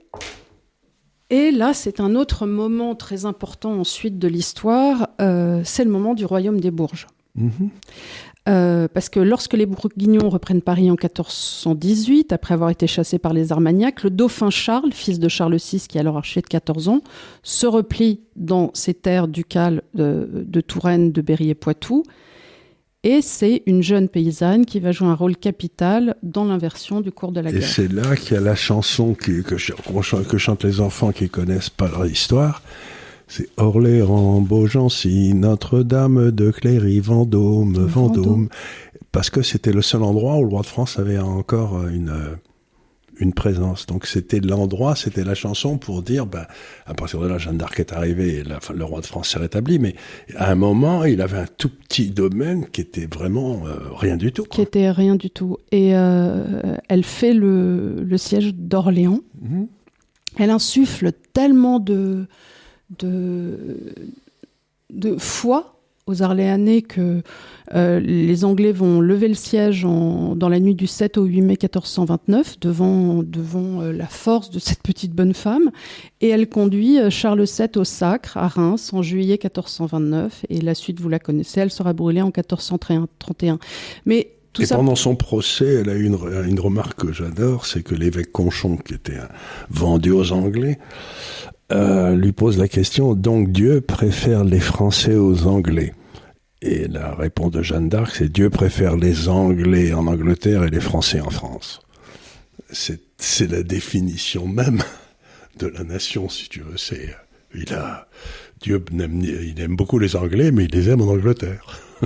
et là, c'est un autre moment très important ensuite de l'histoire. Euh, c'est le moment du royaume des Bourges. Mm-hmm. Euh, parce que lorsque les Bourguignons reprennent Paris en quatorze cent dix-huit, après avoir été chassés par les Armagnacs, le dauphin Charles, fils de Charles six, qui est alors archer de quatorze ans, se replie dans ses terres ducales de, de Touraine, de Berry et Poitou. Et c'est une jeune paysanne qui va jouer un rôle capital dans l'inversion du cours de la guerre. Et c'est là qu'il y a la chanson qui, que, que chantent les enfants qui ne connaissent pas leur histoire. C'est Orléans, Beaugency, Notre-Dame de Cléry, Vendôme, Vendôme, Vendôme. Parce que c'était le seul endroit où le roi de France avait encore une, une présence. Donc c'était l'endroit, c'était la chanson pour dire, ben, à partir de là, Jeanne d'Arc est arrivée et la, le roi de France s'est rétabli. Mais à un moment, il avait un tout petit domaine qui était vraiment euh, rien du tout. Quoi. Qui était rien du tout. Et euh, elle fait le, le siège d'Orléans. Mmh. Elle insuffle tellement de... De, de foi aux Orléanais que euh, les Anglais vont lever le siège en, dans la nuit du sept au huit mai quatorze cent vingt-neuf devant, devant euh, la force de cette petite bonne femme, et elle conduit Charles sept au sacre à Reims en juillet quatorze cent vingt-neuf, et la suite vous la connaissez, elle sera brûlée en quatorze cent trente et un. Mais tout et ça... pendant son procès, elle a eu une, une remarque que j'adore, c'est que l'évêque Conchon, qui était vendu aux Anglais, Euh, lui pose la question, donc Dieu préfère les Français aux Anglais? Et la réponse de Jeanne d'Arc, c'est Dieu préfère les Anglais en Angleterre et les Français en France. C'est, c'est la définition même de la nation, si tu veux. C'est, il a, Dieu aime, il aime beaucoup les Anglais, mais il les aime en Angleterre.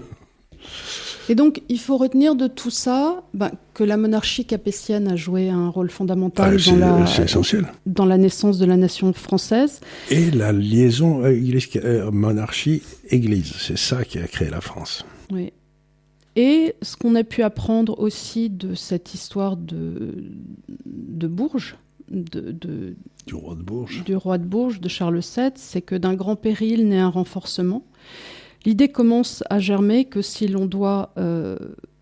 Et donc, il faut retenir de tout ça ben, que la monarchie capétienne a joué un rôle fondamental ah, dans, la, c'est essentiel. dans la naissance de la nation française. Et la liaison euh, monarchie-église, c'est ça qui a créé la France. Oui. Et ce qu'on a pu apprendre aussi de cette histoire de, de Bourges, de, de, du roi de Bourges, du roi de Bourges, de Charles sept, c'est que d'un grand péril naît un renforcement. L'idée commence à germer que si l'on doit, euh,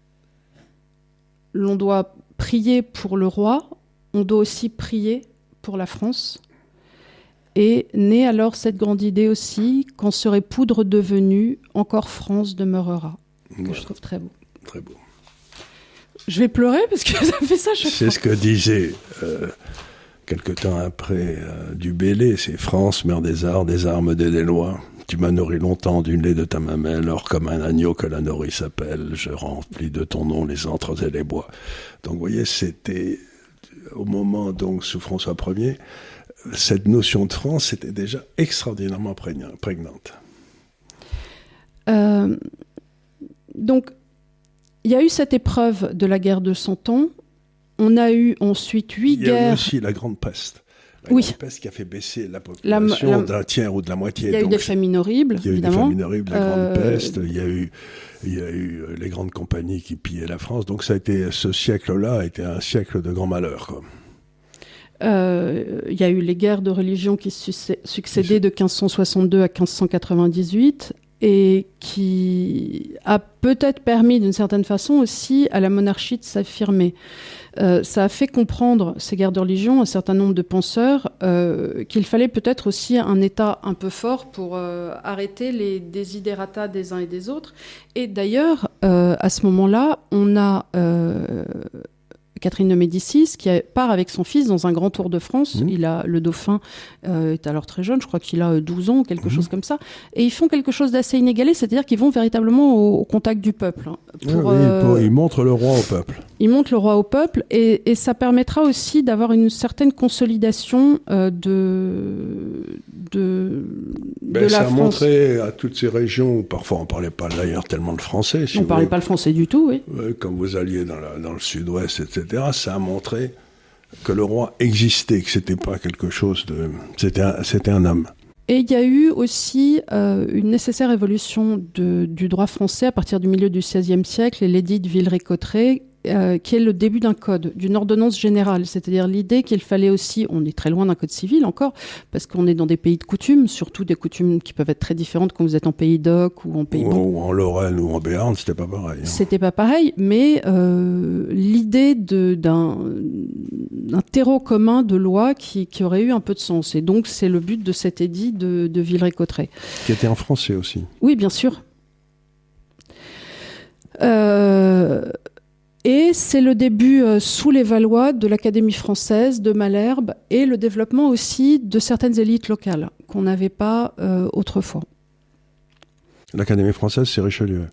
l'on doit prier pour le roi, on doit aussi prier pour la France. Et naît alors cette grande idée aussi, qu'en serait poudre devenue, encore France demeurera. Que voilà. Je trouve très beau. Très beau. Je vais pleurer parce que ça fait ça chaque C'est fois. ce que disait, euh, quelque temps après, euh, du Bellay, c'est France, mère des arts, des armes, des, des lois. Tu m'as nourri longtemps du lait de ta mamelle, or comme un agneau que la nourrice s'appelle, je remplis de ton nom les antres et les bois. Donc vous voyez, c'était au moment donc sous François Ier, cette notion de France était déjà extraordinairement prégnante. Euh, donc il y a eu cette épreuve de la guerre de Cent Ans. On a eu ensuite huit guerres. Il y a eu aussi la Grande Peste. La oui. Grande Peste qui a fait baisser la population la, la, d'un tiers ou de la moitié. Il y a donc, eu des famines horribles, il y a évidemment. eu des famines horribles, la euh... Grande Peste, il y a eu, il y a eu les grandes compagnies qui pillaient la France. Donc ça a été, ce siècle-là a été un siècle de grand malheur, quoi. Euh, il y a eu les guerres de religion qui succédaient de quinze cent soixante-deux à quinze cent quatre-vingt-dix-huit et qui a peut-être permis d'une certaine façon aussi à la monarchie de s'affirmer. Euh, ça a fait comprendre, ces guerres de religion, un certain nombre de penseurs, euh, qu'il fallait peut-être aussi un État un peu fort pour euh, arrêter les desiderata des uns et des autres. Et d'ailleurs, euh, à ce moment-là, on a euh, Catherine de Médicis qui part avec son fils dans un grand tour de France. Mmh. Il a, le dauphin euh, est alors très jeune, je crois qu'il a douze ans, quelque mmh. chose comme ça. Et ils font quelque chose d'assez inégalé, c'est-à-dire qu'ils vont véritablement au, au contact du peuple. Hein, pour, oui, euh, pour, ils montrent le roi au peuple. Ils montrent le roi au peuple et, et ça permettra aussi d'avoir une certaine consolidation euh, de, de, ben, de la ça France. Ça a montré à toutes ces régions où parfois on ne parlait pas d'ailleurs tellement le français. Si on ne parlait pas le français du tout, oui. Ouais, quand vous alliez dans, la, dans le sud-ouest, et cetera, ça a montré que le roi existait, que c'était pas quelque chose de... C'était un, c'était un homme. Et il y a eu aussi euh, une nécessaire évolution de, du droit français à partir du milieu du seizième siècle et l'édit de Villeray-Cotterêts euh, qui est le début d'un code, d'une ordonnance générale, c'est-à-dire l'idée qu'il fallait aussi, on est très loin d'un code civil encore, parce qu'on est dans des pays de coutumes, surtout des coutumes qui peuvent être très différentes quand vous êtes en Pays d'Oc ou en Pays ou, ou en Lorraine ou en Béarn, c'était pas pareil. Hein. C'était pas pareil, mais euh, l'idée de, d'un, d'un terreau commun de loi qui, qui aurait eu un peu de sens. Et donc, c'est le but de cet édit de, de Villeray-Cotterêts. Qui était en français aussi. Oui, bien sûr. Euh, et c'est le début, euh, sous les Valois, de l'Académie française, de Malherbe, et le développement aussi de certaines élites locales qu'on n'avait pas euh, autrefois. L'Académie française, c'est Richelieu.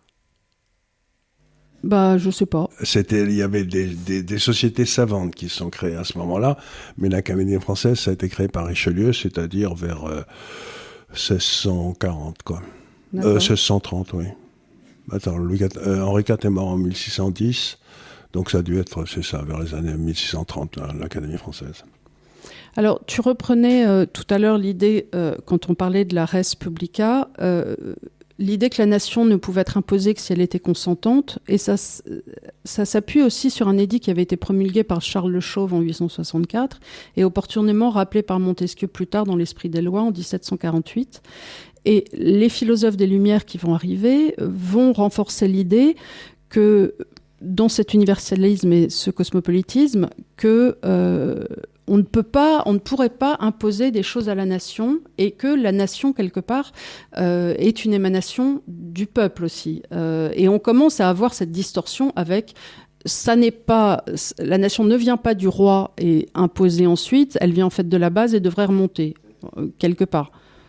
Bah, je sais pas. C'était, il y avait des, des, des sociétés savantes qui se sont créées à ce moment-là, mais l'Académie française, ça a été créé par Richelieu, c'est-à-dire vers euh, seize cent quarante, quoi. Euh, seize cent trente, oui. Attends, Louis quatre, euh, Henri quatre est mort en mille six cent dix, donc ça a dû être, c'est ça, vers les années mille six cent trente, là, l'Académie française. Alors, tu reprenais euh, tout à l'heure l'idée, euh, quand on parlait de la res publica, euh, l'idée que la nation ne pouvait être imposée que si elle était consentante, et ça, ça s'appuie aussi sur un édit qui avait été promulgué par Charles Le Chauve en huit cent soixante-quatre, et opportunément rappelé par Montesquieu plus tard dans l'Esprit des lois en dix-sept cent quarante-huit. Et les philosophes des Lumières qui vont arriver vont renforcer l'idée que, dans cet universalisme et ce cosmopolitisme, que euh, on ne peut pas, on ne pourrait pas imposer des choses à la nation, et que la nation, quelque part, euh, est une émanation du peuple aussi. Euh, et on commence à avoir cette distorsion avec... Ça n'est pas, la nation ne vient pas du roi et imposée ensuite, elle vient en fait de la base et devrait remonter, euh, quelque part.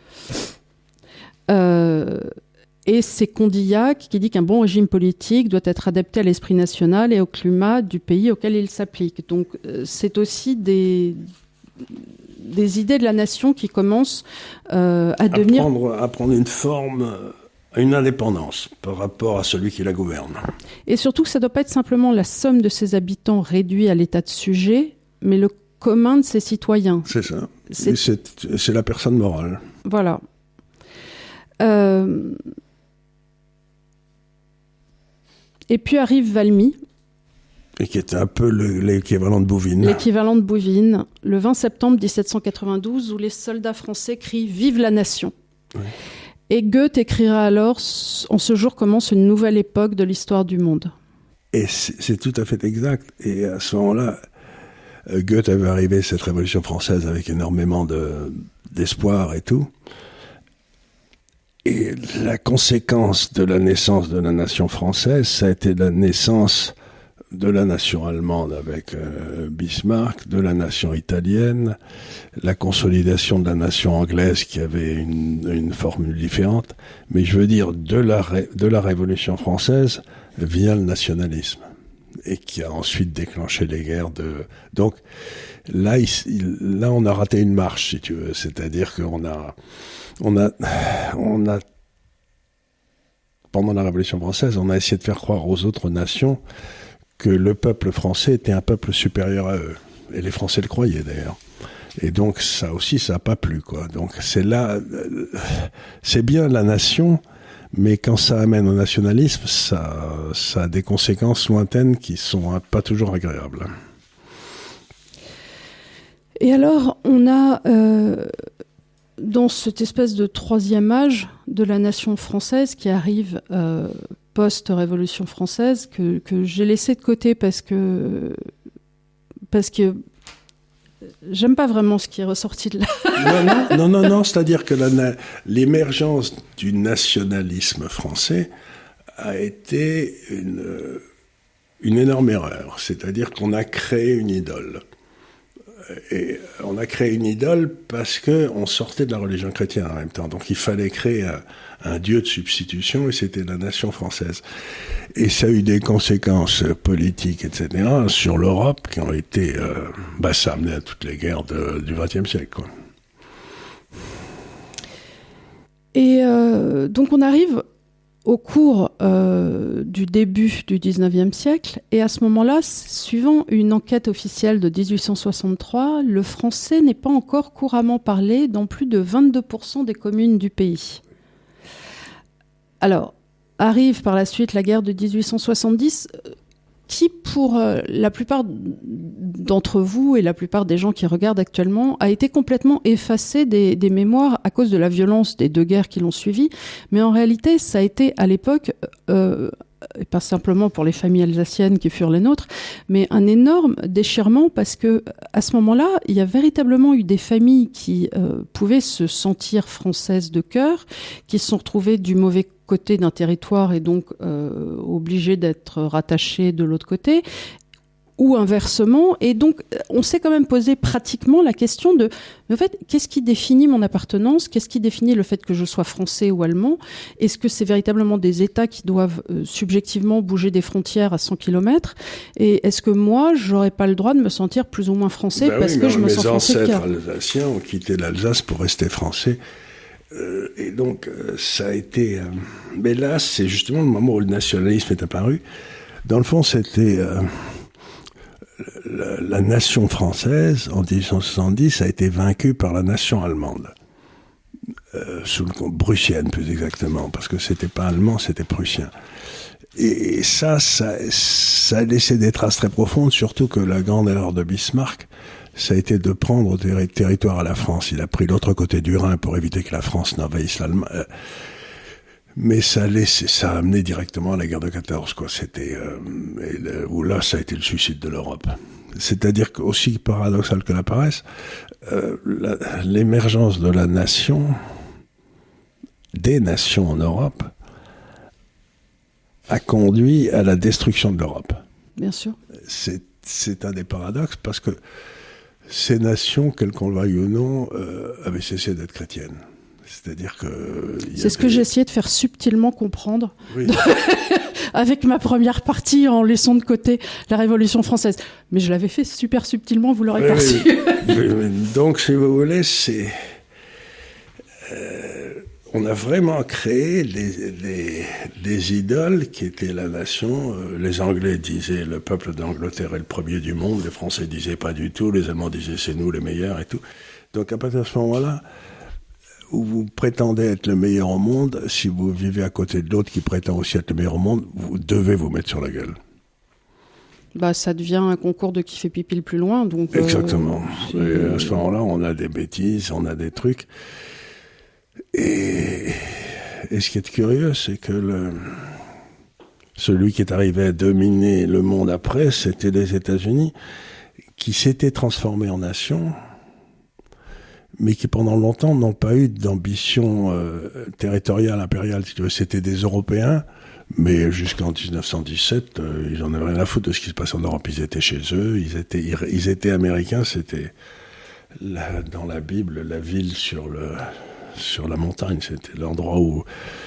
Euh, et c'est Condillac qui dit qu'un bon régime politique doit être adapté à l'esprit national et au climat du pays auquel il s'applique. Donc euh, c'est aussi des, des idées de la nation qui commencent euh, à, à devenir... Prendre, à prendre une forme, une indépendance par rapport à celui qui la gouverne. Et surtout que ça ne doit pas être simplement la somme de ses habitants réduit à l'état de sujet, mais le commun de ses citoyens. C'est ça. C'est, c'est, c'est la personne morale. Voilà. Euh... Et puis arrive Valmy. Et qui était un peu le, l'équivalent de Bouvines. L'équivalent de Bouvines, le vingt septembre dix-sept cent quatre-vingt-douze, où les soldats français crient « Vive la nation !» Oui. Et Goethe écrira alors « En ce jour commence une nouvelle époque de l'histoire du monde ». Et c'est, c'est tout à fait exact. Et à ce moment-là, Goethe avait arrivé cette Révolution française avec énormément de, d'espoir et tout. Et la conséquence de la naissance de la nation française, ça a été la naissance de la nation allemande avec euh, Bismarck, de la nation italienne, la consolidation de la nation anglaise qui avait une, une formule différente. Mais je veux dire, de la, ré, de la Révolution française vient le nationalisme, et qui a ensuite déclenché les guerres de... Donc là, il, il, là on a raté une marche, si tu veux. C'est-à-dire qu'on a... On a, on a, pendant la Révolution française, on a essayé de faire croire aux autres nations que le peuple français était un peuple supérieur à eux. Et les Français le croyaient d'ailleurs. Et donc ça aussi, ça n'a pas plu, quoi. Donc c'est là, c'est bien la nation, mais quand ça amène au nationalisme, ça, ça a des conséquences lointaines qui sont pas toujours agréables. Et alors, on a... Euh... dans cette espèce de troisième âge de la nation française qui arrive euh, post-Révolution française, que, que j'ai laissé de côté parce que, parce que j'aime pas vraiment ce qui est ressorti de là. Non, non, non, non, non, c'est-à-dire que la, l'émergence du nationalisme français a été une, une énorme erreur. C'est-à-dire qu'on a créé une idole. Et on a créé une idole parce qu'on sortait de la religion chrétienne en même temps. Donc il fallait créer un, un dieu de substitution, et c'était la nation française. Et ça a eu des conséquences politiques, et cetera, sur l'Europe qui ont été... Euh, bah, ça a amené à toutes les guerres de, du vingtième siècle, quoi. Et euh, donc on arrive au cours euh, du début du dix-neuvième siècle, et à ce moment-là, suivant une enquête officielle de dix-huit cent soixante-trois, le français n'est pas encore couramment parlé dans plus de vingt-deux pour cent des communes du pays. Alors, arrive par la suite la guerre de dix-huit cent soixante-dix. qui, pour euh, la plupart d'entre vous et la plupart des gens qui regardent actuellement, a été complètement effacé des, des mémoires à cause de la violence des deux guerres qui l'ont suivi. Mais en réalité, ça a été à l'époque, euh, et pas simplement pour les familles alsaciennes qui furent les nôtres, mais un énorme déchirement parce que à ce moment-là, il y a véritablement eu des familles qui euh, pouvaient se sentir françaises de cœur, qui se sont retrouvées du mauvais côté d'un territoire et donc euh, obligées d'être rattachées de l'autre côté, ou inversement. Et donc, on s'est quand même posé pratiquement la question de, en fait, qu'est-ce qui définit mon appartenance ? Qu'est-ce qui définit le fait que je sois français ou allemand ? Est-ce que c'est véritablement des États qui doivent euh, subjectivement bouger des frontières à cent kilomètres ? Et est-ce que moi, j'aurais pas le droit de me sentir plus ou moins français ben parce oui, que je me sens français de cœur ? cœur ? Mes ancêtres alsaciens ont quitté l'Alsace pour rester français. Euh, et donc, euh, ça a été... Euh, mais là, c'est justement le moment où le nationalisme est apparu. Dans le fond, c'était... Euh, La, la nation française, en dix-huit cent soixante-dix, a été vaincue par la nation allemande. Euh, sous le prussienne, plus exactement, parce que c'était pas allemand, c'était prussien. Et, et ça, ça, ça a laissé des traces très profondes, surtout que la grande erreur de Bismarck, ça a été de prendre des territoires à la France. Il a pris l'autre côté du Rhin pour éviter que la France n'envahisse l'Allemagne. Mais ça a laissé, ça a amené directement à la guerre de quatorze, quoi. C'était, euh, et le, où là, ça a été le suicide de l'Europe. C'est-à-dire qu'aussi paradoxal que la paresse, euh, la, l'émergence de la nation, des nations en Europe, a conduit à la destruction de l'Europe. Bien sûr. C'est, c'est un des paradoxes parce que ces nations, quelles qu'on le veuille ou non, euh, avaient cessé d'être chrétiennes. C'est-à-dire que... C'est avait... ce que j'ai essayé de faire subtilement comprendre oui. avec ma première partie en laissant de côté la Révolution française. Mais je l'avais fait super subtilement, vous l'aurez oui, perçu. Oui, oui. Donc, si vous voulez, c'est... Euh, on a vraiment créé des, des, des idoles qui étaient la nation. Les Anglais disaient le peuple d'Angleterre est le premier du monde, les Français disaient pas du tout, les Allemands disaient c'est nous les meilleurs et tout. Donc, à partir de ce moment-là, où vous prétendez être le meilleur au monde, si vous vivez à côté de l'autre qui prétend aussi être le meilleur au monde, vous devez vous mettre sur la gueule. Bah, ça devient un concours de qui fait pipi le plus loin. Donc, exactement. Euh, et à ce moment-là, on a des bêtises, on a des trucs. Et, et ce qui est curieux, c'est que le, celui qui est arrivé à dominer le monde après, c'était les États-Unis, qui s'étaient transformés en nation, mais qui pendant longtemps n'ont pas eu d'ambition euh, territoriale, impériale. Si tu veux, c'était des Européens, mais jusqu'en dix-neuf cent dix-sept, euh, ils en avaient rien à foutre de ce qui se passait en Europe. Ils étaient chez eux, ils étaient, ils, ils étaient américains. C'était la, dans la Bible la ville sur le sur la montagne. C'était l'endroit où...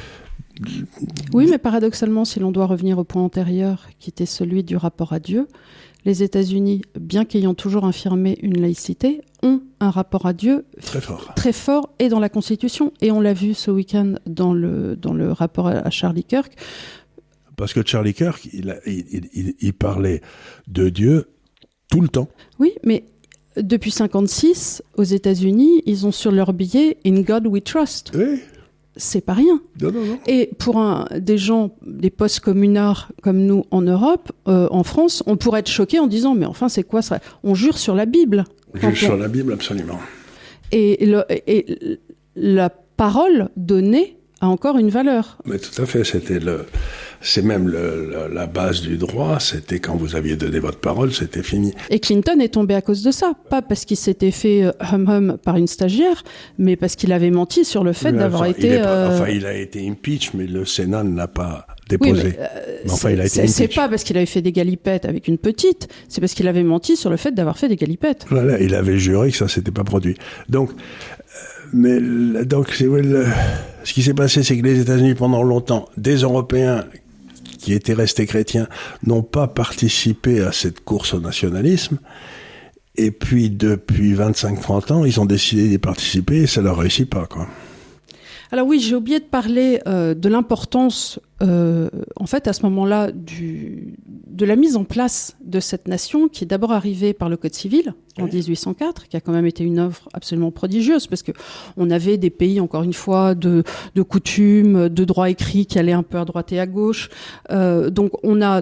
Oui, mais paradoxalement, si l'on doit revenir au point antérieur, qui était celui du rapport à Dieu, les États-Unis, bien qu'ayant toujours affirmé une laïcité, ont un rapport à Dieu très fort, très fort et dans la Constitution. Et on l'a vu ce week-end dans le, dans le rapport à Charlie Kirk. Parce que Charlie Kirk, il, a, il, il, il parlait de Dieu tout le temps. Oui, mais depuis cinquante-six, aux États-Unis, ils ont sur leur billet « In God we trust ». Oui. C'est pas rien. Non, non, non. Et pour un, des gens, des post-communards comme nous en Europe, euh, en France, on pourrait être choqué en disant « Mais enfin, c'est quoi ça ?» On jure sur la Bible. On jure sur la Bible, absolument. Et, le, et la parole donnée a encore une valeur. Mais tout à fait, c'était le... C'est même le, le, la base du droit, c'était quand vous aviez donné votre parole, c'était fini. Et Clinton est tombé à cause de ça, pas parce qu'il s'était fait euh, hum-hum par une stagiaire, mais parce qu'il avait menti sur le fait mais d'avoir enfin, été... Il pas, euh... Enfin, il a été impeach, mais le Sénat ne l'a pas déposé. Oui, mais, euh, mais enfin, il a été c'est, impeach. C'est pas parce qu'il avait fait des galipettes avec une petite, c'est parce qu'il avait menti sur le fait d'avoir fait des galipettes. Voilà, il avait juré que ça s'était pas produit. Donc, mais donc, c'est, le, ce qui s'est passé, c'est que les États-Unis, pendant longtemps, des Européens qui étaient restés chrétiens, n'ont pas participé à cette course au nationalisme. Et puis, depuis vingt-cinq trente ans, ils ont décidé d'y participer et ça leur réussit pas, quoi. Alors oui, j'ai oublié de parler euh, de l'importance, euh, en fait, à ce moment-là, du, de la mise en place de cette nation, qui est d'abord arrivée par le Code civil en oui. dix-huit cent quatre, qui a quand même été une œuvre absolument prodigieuse, parce que on avait des pays, encore une fois, de, de coutumes, de droit écrit qui allaient un peu à droite et à gauche. Euh, donc on a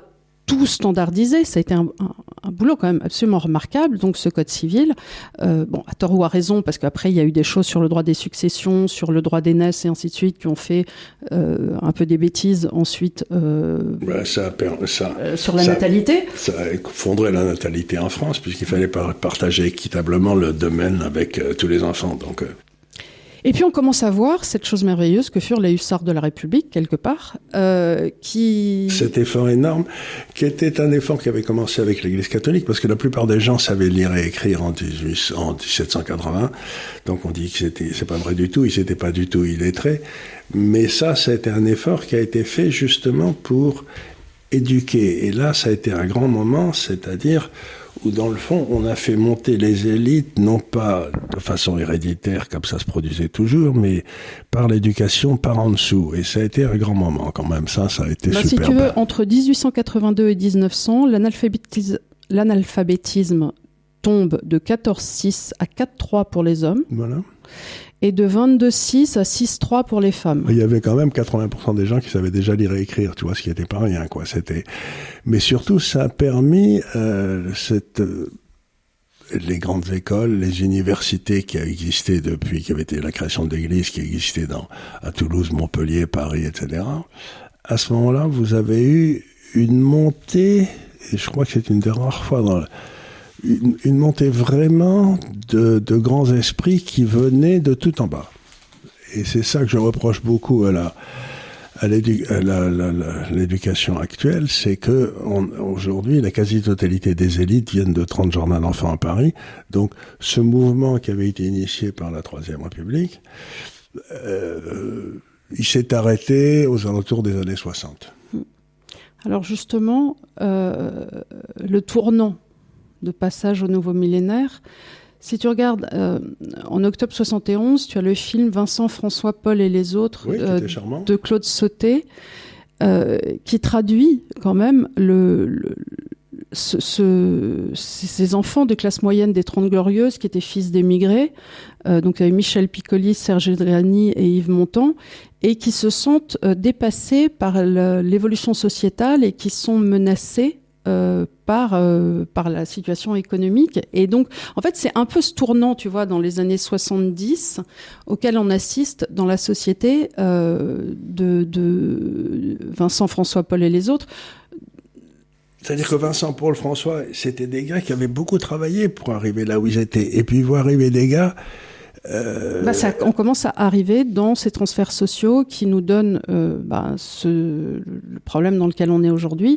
tout standardisé. Ça a été un, un, un boulot quand même absolument remarquable. Donc ce code civil, euh, bon, à tort ou à raison, parce qu'après il y a eu des choses sur le droit des successions, sur le droit d'aînesse et ainsi de suite, qui ont fait euh, un peu des bêtises ensuite euh, bah, ça, ça, euh, sur la ça, natalité. Ça a effondré la natalité en France, puisqu'il fallait partager équitablement le domaine avec euh, tous les enfants. Donc, euh... Et puis on commence à voir cette chose merveilleuse que furent les hussards de la République, quelque part, euh, qui... Cet effort énorme, qui était un effort qui avait commencé avec l'Église catholique, parce que la plupart des gens savaient lire et écrire en, dix-huit, en dix-sept cent quatre-vingts, donc on dit que c'était, c'est pas vrai du tout, ils n'étaient pas du tout illettrés, mais ça, ça a été un effort qui a été fait justement pour éduquer, et là, ça a été un grand moment, c'est-à-dire où dans le fond, on a fait monter les élites, non pas de façon héréditaire, comme ça se produisait toujours, mais par l'éducation, par en dessous. Et ça a été un grand moment quand même, ça, ça a été bah, superbe. Si tu veux, entre dix-huit cent quatre-vingt-deux et dix-neuf cents, l'analphabétisme, l'analphabétisme tombe de quatorze six à quatre trois pour les hommes. Voilà. Et de vingt-deux six à six trois pour les femmes. Il y avait quand même quatre-vingts pour cent des gens qui savaient déjà lire et écrire, tu vois, ce qui n'était pas rien, quoi. C'était, mais surtout, ça a permis euh, cette, euh, les grandes écoles, les universités qui a existé depuis, qui avait été la création de l'Église, qui existait dans à Toulouse, Montpellier, Paris, et cetera. À ce moment-là, vous avez eu une montée, et je crois que c'est une des rares fois dans le, Une, une montée vraiment de, de grands esprits qui venaient de tout en bas. Et c'est ça que je reproche beaucoup à la, à, l'édu, à la, la, la, l'éducation actuelle, c'est que on, aujourd'hui, la quasi-totalité des élites viennent de trente jardins d'enfants à Paris. Donc, ce mouvement qui avait été initié par la Troisième République, euh, il s'est arrêté aux alentours des années soixante. Alors justement, euh, le tournant de passage au nouveau millénaire. Si tu regardes, euh, en octobre soixante et onze, tu as le film Vincent, François, Paul et les autres oui, euh, de Claude Sautet, euh, qui traduit quand même le, le, ce, ce, ces enfants de classe moyenne des Trente Glorieuses qui étaient fils d'émigrés, euh, donc avec Michel Piccoli, Serge Adriani et Yves Montand, et qui se sentent euh, dépassés par le, l'évolution sociétale et qui sont menacés Euh, par euh, par la situation économique. Et donc, en fait, c'est un peu ce tournant, tu vois, dans les années soixante-dix, auquel on assiste dans la société euh, de, de Vincent, François, Paul et les autres. C'est-à-dire que Vincent, Paul, François, c'était des gars qui avaient beaucoup travaillé pour arriver là où ils étaient. Et puis, voir arriver des gars... Euh... Bah ça, on commence à arriver dans ces transferts sociaux qui nous donnent euh, bah, ce, le problème dans lequel on est aujourd'hui.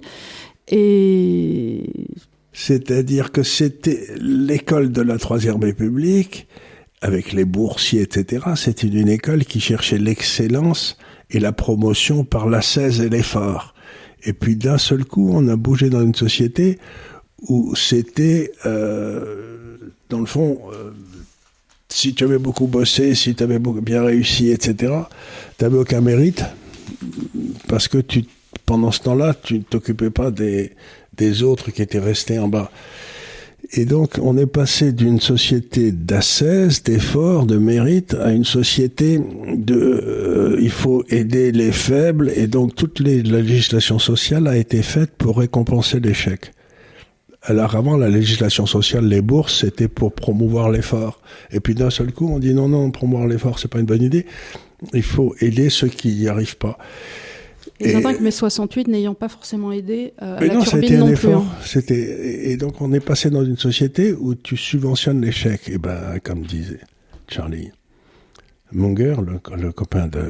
Et... C'est-à-dire que c'était l'école de la Troisième République, avec les boursiers, et cetera. C'était une école qui cherchait l'excellence et la promotion par l'ascèse et l'effort. Et puis d'un seul coup, on a bougé dans une société où c'était, euh, dans le fond, euh, si tu avais beaucoup bossé, si tu avais bien réussi, et cetera, tu n'avais aucun mérite, parce que tu pendant ce temps-là, tu ne t'occupais pas des, des autres qui étaient restés en bas. Et donc, on est passé d'une société d'ascèse, d'effort, de mérite, à une société de... Euh, il faut aider les faibles, et donc toute les, la législation sociale a été faite pour récompenser l'échec. Alors avant, la législation sociale, les bourses, c'était pour promouvoir l'effort. Et puis d'un seul coup, on dit non, non, promouvoir l'effort, c'est pas une bonne idée. Il faut aider ceux qui n'y arrivent pas. Et certain que mai soixante-huit n'ayant pas forcément aidé euh, à la non, turbine non plus. Hein. C'était, et donc on est passé dans une société où tu subventionnes l'échec. Et ben, comme disait Charlie Munger, le, le copain de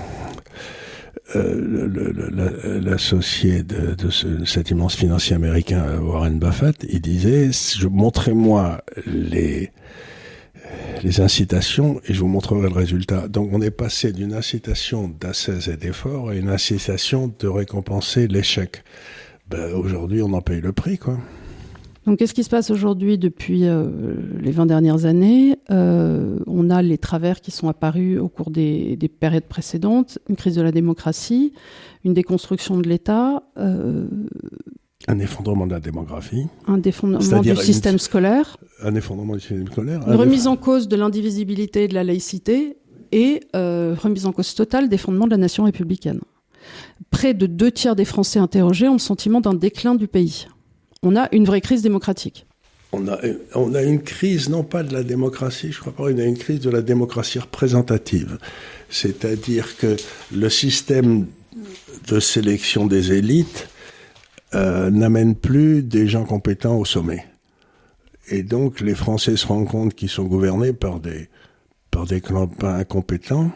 euh, le, le, le, l'associé de, de, ce, de cet immense financier américain Warren Buffett, il disait je, montrez-moi les les incitations et je vous montrerai le résultat. Donc on est passé d'une incitation d'ascèse et d'effort à une incitation de récompenser l'échec. Ben, aujourd'hui, on en paye le prix, quoi. Donc qu'est-ce qui se passe aujourd'hui depuis euh, les vingt dernières années euh, On a les travers qui sont apparus au cours des, des périodes précédentes, une crise de la démocratie, une déconstruction de l'État... Euh, Un effondrement de la démographie. Un effondrement du système une, scolaire. Un effondrement du système scolaire. Une remise eff... en cause de l'indivisibilité et de la laïcité et euh, remise en cause totale des fondements de la nation républicaine. près de deux tiers des Français interrogés ont le sentiment d'un déclin du pays. On a une vraie crise démocratique. On a, on a une crise, non pas de la démocratie, je crois pas, on a une crise de la démocratie représentative. C'est-à-dire que le système de sélection des élites euh, n'amène plus des gens compétents au sommet. Et donc, les Français se rendent compte qu'ils sont gouvernés par des, par des clampins incompétents.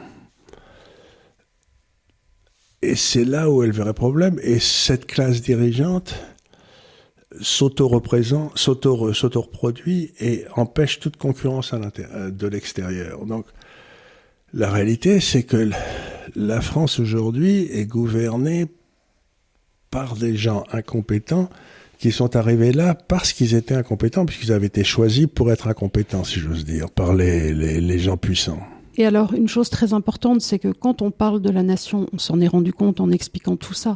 Et c'est là où est le vrai problème. Et cette classe dirigeante s'auto-représente, s'auto, s'auto-reproduit et empêche toute concurrence à l'intérieur, de l'extérieur. Donc, la réalité, c'est que la France aujourd'hui est gouvernée par des gens incompétents qui sont arrivés là parce qu'ils étaient incompétents, puisqu'ils avaient été choisis pour être incompétents, si j'ose dire, par les, les, les gens puissants. Et alors, une chose très importante, c'est que quand on parle de la nation, on s'en est rendu compte en expliquant tout ça.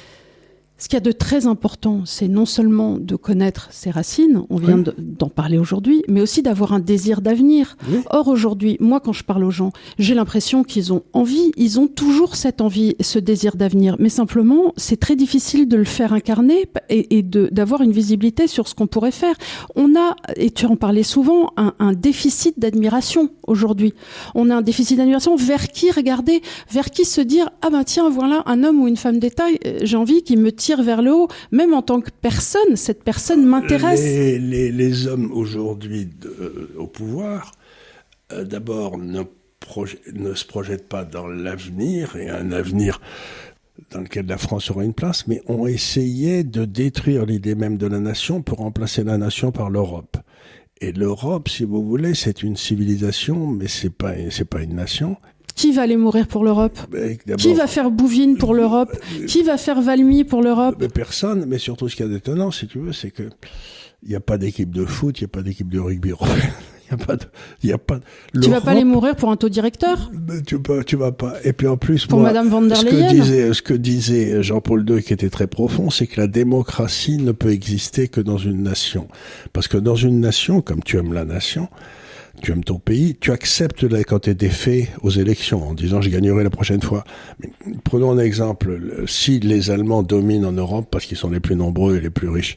Ce qu'il y a de très important, c'est non seulement de connaître ses racines, on vient oui. de, d'en parler aujourd'hui, mais aussi d'avoir un désir d'avenir. Oui. Or, aujourd'hui, moi, quand je parle aux gens, j'ai l'impression qu'ils ont envie, ils ont toujours cette envie, ce désir d'avenir. Mais simplement, c'est très difficile de le faire incarner et, et de, d'avoir une visibilité sur ce qu'on pourrait faire. On a, et tu en parlais souvent, un, un déficit d'admiration aujourd'hui. On a un déficit d'admiration vers qui regarder, vers qui se dire « Ah ben tiens, voilà un homme ou une femme d'État, j'ai envie qu'il me tire vers le haut, même en tant que personne, cette personne m'intéresse. » Les, les, les hommes aujourd'hui de, euh, au pouvoir, euh, d'abord, ne, proje- ne se projettent pas dans l'avenir, et un avenir dans lequel la France aura une place, mais ont essayé de détruire l'idée même de la nation pour remplacer la nation par l'Europe. Et l'Europe, si vous voulez, c'est une civilisation, mais c'est pas, c'est pas une nation. Qui va aller mourir pour l'Europe ? Qui va faire Bouvines pour l'Europe ? euh, Qui va faire Valmy pour l'Europe ? mais Personne, mais surtout ce qu'il y a d'étonnant, si tu veux, c'est que il n'y a pas d'équipe de foot, il n'y a pas d'équipe de rugby européenne. Il n'y a pas de, il y a pas de, tu vas pas les mourir pour un taux directeur ? Tu peux, tu vas pas. Et puis en plus, pour moi, Madame von der ce Leyen. que disait, ce que disait Jean-Paul deux, qui était très profond, c'est que la démocratie ne peut exister que dans une nation. Parce que dans une nation, comme tu aimes la nation, tu aimes ton pays, tu acceptes là, quand tu es défait aux élections en disant je gagnerai la prochaine fois. Mais prenons un exemple. Si les Allemands dominent en Europe parce qu'ils sont les plus nombreux et les plus riches,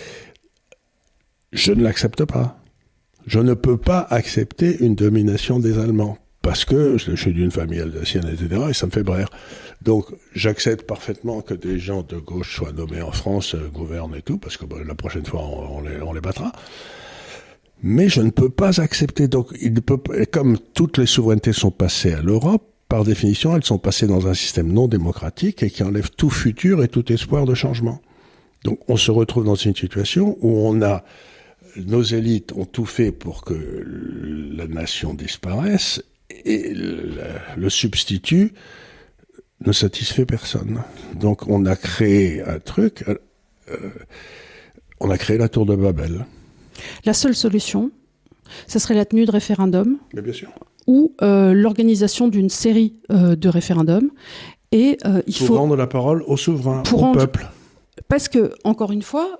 je ne l'accepte pas. Je ne peux pas accepter une domination des Allemands parce que je suis d'une famille alsacienne, et cetera, et ça me fait braire. Donc, j'accepte parfaitement que des gens de gauche soient nommés en France, euh, gouvernent et tout, parce que bah, la prochaine fois, on, on, les, on les battra. Mais je ne peux pas accepter. Donc, il ne peut, comme toutes les souverainetés sont passées à l'Europe, par définition, elles sont passées dans un système non démocratique et qui enlève tout futur et tout espoir de changement. Donc, on se retrouve dans une situation où on a nos élites ont tout fait pour que la nation disparaisse et le, le substitut ne satisfait personne. Donc on a créé un truc, euh, on a créé la tour de Babel. La seule solution, ce serait la tenue de référendums. Mais bien sûr. Ou euh, l'organisation d'une série euh, de référendums. Et euh, il pour faut rendre la parole au souverain, au rendre... peuple. Parce que, encore une fois,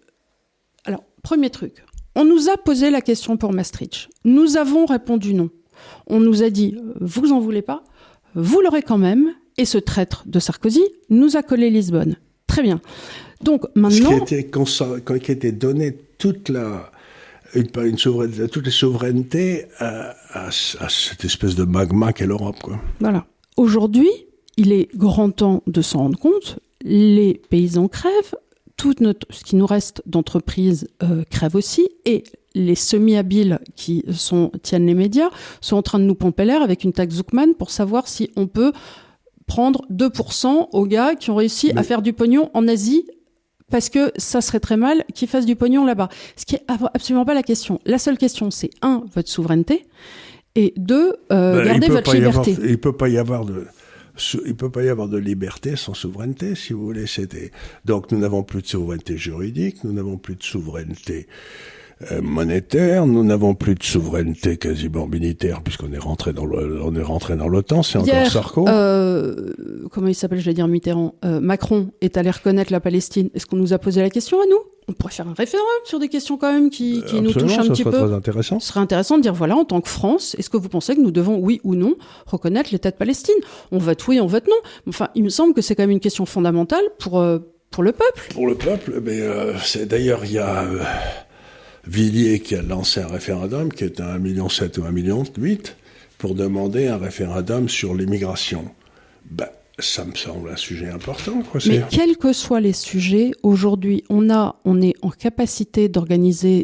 alors, premier truc, on nous a posé la question pour Maastricht. Nous avons répondu non. On nous a dit, vous en voulez pas, vous l'aurez quand même, et ce traître de Sarkozy nous a collé Lisbonne. Très bien. Donc maintenant... Ce qui était, cons- qui était donné toute la... Une, une souveraineté, toutes les souverainetés à, à, à cette espèce de magma qu'est l'Europe, quoi. Voilà. Aujourd'hui, il est grand temps de s'en rendre compte. Les paysans crèvent, tout notre, ce qui nous reste d'entreprises euh, crève aussi, et les semi-habiles qui sont, tiennent les médias sont en train de nous pomper l'air avec une taxe Zuckman pour savoir si on peut prendre deux pour cent aux gars qui ont réussi Mais... à faire du pognon en Asie, parce que ça serait très mal qu'ils fassent du pognon là-bas. Ce qui est absolument pas la question. La seule question, c'est un, votre souveraineté, et deux, euh, ben, garder votre liberté. Avoir, il peut pas y avoir de... Il peut pas y avoir de liberté sans souveraineté, si vous voulez. C'était... Donc, nous n'avons plus de souveraineté juridique, nous n'avons plus de souveraineté euh, monétaire, nous n'avons plus de souveraineté quasiment militaire puisqu'on est rentré dans le, on est rentré dans l'OTAN, c'est encore Hier, Sarko. Euh, comment il s'appelle, je vais dire Mitterrand, euh, Macron est allé reconnaître la Palestine. Est-ce qu'on nous a posé la question à nous? On pourrait faire un référendum sur des questions quand même qui, qui nous touchent un petit peu. Ça serait très intéressant. Ce serait intéressant de dire, voilà, en tant que France, est-ce que vous pensez que nous devons, oui ou non, reconnaître l'État de Palestine? On vote oui, on vote non. Enfin, il me semble que c'est quand même une question fondamentale pour, euh, pour le peuple. Pour le peuple, mais euh, c'est d'ailleurs, il y a euh, Villiers qui a lancé un référendum qui est à un virgule sept million ou un virgule huit million pour demander un référendum sur l'immigration. Ben, ça me semble un sujet important, quoi. Mais quels que soient les sujets, aujourd'hui, on a, on est en capacité d'organiser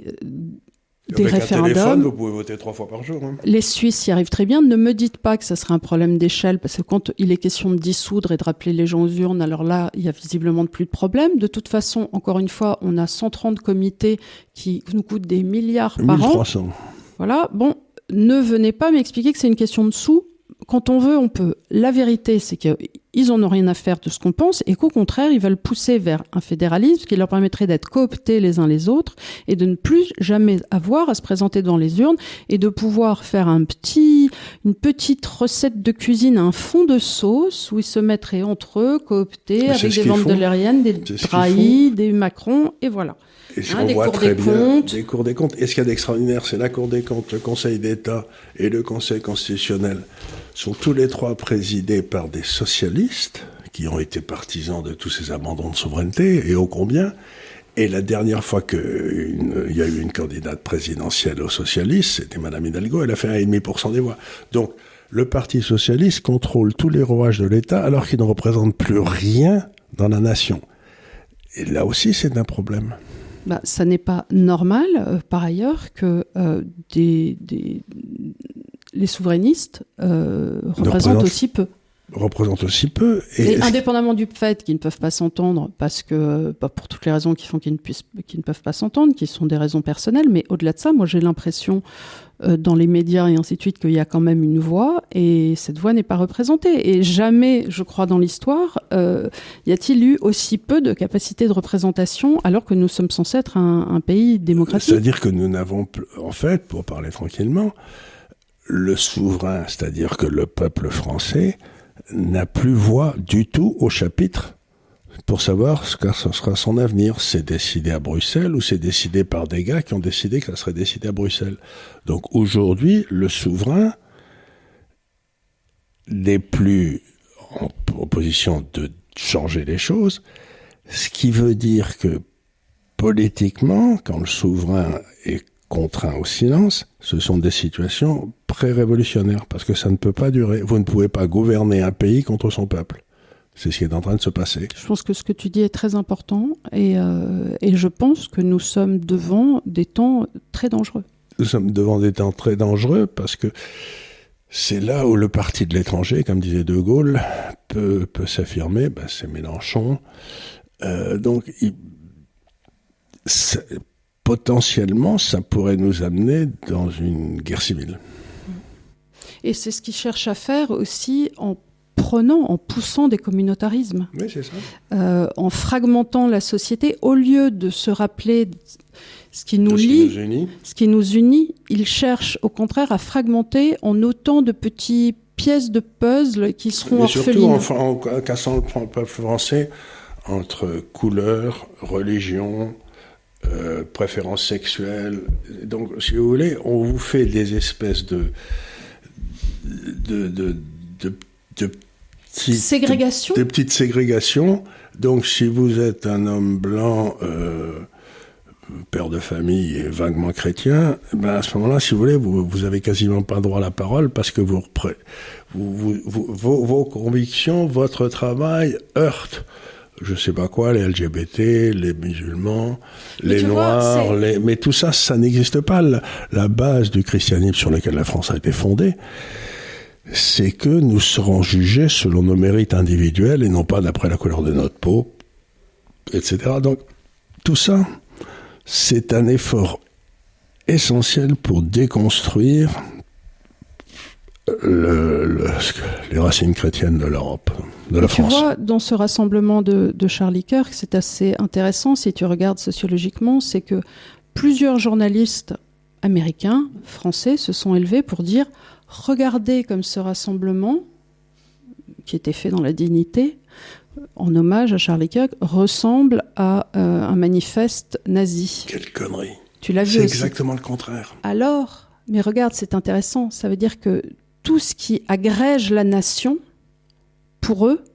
des Avec référendums. Avec un téléphone, vous pouvez voter trois fois par jour. Hein. Les Suisses y arrivent très bien. Ne me dites pas que ça serait un problème d'échelle, parce que quand il est question de dissoudre et de rappeler les gens aux urnes, alors là, il y a visiblement plus de problème. De toute façon, encore une fois, on a cent trente comités qui nous coûtent des milliards par an. mille trois cents. Voilà. Bon, ne venez pas m'expliquer que c'est une question de sous. Quand on veut, on peut. La vérité, c'est qu'ils en ont rien à faire de ce qu'on pense et qu'au contraire, ils veulent pousser vers un fédéralisme qui leur permettrait d'être cooptés les uns les autres et de ne plus jamais avoir à se présenter devant les urnes et de pouvoir faire un petit, une petite recette de cuisine, un fond de sauce où ils se mettraient entre eux, cooptés, avec des ventes valériennes, des Drahi, des Macron, et voilà. Et si hein, on voit très bien des cours des comptes. Et ce qu'il y a d'extraordinaire, c'est la Cour des comptes, le Conseil d'État et le Conseil constitutionnel sont tous les trois présidés par des socialistes qui ont été partisans de tous ces abandons de souveraineté, et ô combien. Et la dernière fois qu'il y a eu une candidate présidentielle aux socialistes, c'était Madame Hidalgo, elle a fait un virgule cinq pour cent des voix. Donc, le Parti socialiste contrôle tous les rouages de l'État alors qu'il ne représente plus rien dans la nation. Et là aussi, c'est un problème. Bah, ça n'est pas normal, euh, par ailleurs, que euh, des, des, les souverainistes euh, représentent aussi peu. Représentent aussi peu. Et, et indépendamment du fait qu'ils ne peuvent pas s'entendre, parce que, bah, pour toutes les raisons qui font qu'ils ne, puissent, qu'ils ne peuvent pas s'entendre, qui sont des raisons personnelles, mais au-delà de ça, moi j'ai l'impression, euh, dans les médias et ainsi de suite, qu'il y a quand même une voix, et cette voix n'est pas représentée. Et jamais, je crois, dans l'histoire, euh, y a-t-il eu aussi peu de capacité de représentation, alors que nous sommes censés être un, un pays démocratique. C'est-à-dire que nous n'avons, en fait, pour parler tranquillement, le souverain, c'est-à-dire que le peuple français n'a plus voix du tout au chapitre pour savoir ce que ce sera son avenir. C'est décidé à Bruxelles ou c'est décidé par des gars qui ont décidé que ça serait décidé à Bruxelles. Donc aujourd'hui, le souverain n'est plus en, en position de changer les choses, ce qui veut dire que politiquement, quand le souverain est contraint au silence, ce sont des situations pré-révolutionnaires, parce que ça ne peut pas durer. Vous ne pouvez pas gouverner un pays contre son peuple. C'est ce qui est en train de se passer. Je pense que ce que tu dis est très important, et, euh, et je pense que nous sommes devant des temps très dangereux. Nous sommes devant des temps très dangereux, parce que c'est là où le parti de l'étranger, comme disait De Gaulle, peut, peut s'affirmer. Ben, c'est Mélenchon. Euh, donc, il, potentiellement, ça pourrait nous amener dans une guerre civile. Et c'est ce qu'ils cherchent à faire aussi en prenant, en poussant des communautarismes. Oui, c'est ça. Euh, en fragmentant la société, au lieu de se rappeler ce qui nous lie, ce qui nous unit. ce qui nous unit, ils cherchent au contraire à fragmenter en autant de petites pièces de puzzle qui seront orphelines. Mais surtout en, en cassant le peuple français entre couleurs, religion, Euh, préférences sexuelles. Donc, si vous voulez, on vous fait des espèces de de de de, de petites ségrégation, de, de petites ségrégations. Donc, si vous êtes un homme blanc, euh, père de famille et vaguement chrétien, ben à ce moment-là, si vous voulez, vous vous avez quasiment pas droit à la parole parce que vous, vous, vous, vous vos, vos convictions, votre travail heurtent. Je sais pas quoi, les L G B T, les musulmans, mais les noirs, vois, les... mais tout ça, ça n'existe pas. La, la base du christianisme sur laquelle la France a été fondée, c'est que nous serons jugés selon nos mérites individuels et non pas d'après la couleur de notre peau, et cetera. Donc, tout ça, c'est un effort essentiel pour déconstruire le, le, les racines chrétiennes de l'Europe, de la tu France. Tu vois, dans ce rassemblement de, de Charlie Kirk, c'est assez intéressant si tu regardes sociologiquement, c'est que plusieurs journalistes américains, français, se sont élevés pour dire « Regardez comme ce rassemblement, qui était fait dans la dignité, en hommage à Charlie Kirk, ressemble à euh, un manifeste nazi. » Quelle connerie. Tu l'as vu C'est aussi. exactement le contraire. Alors, mais regarde, c'est intéressant. Ça veut dire que tout ce qui agrège la nation, pour eux,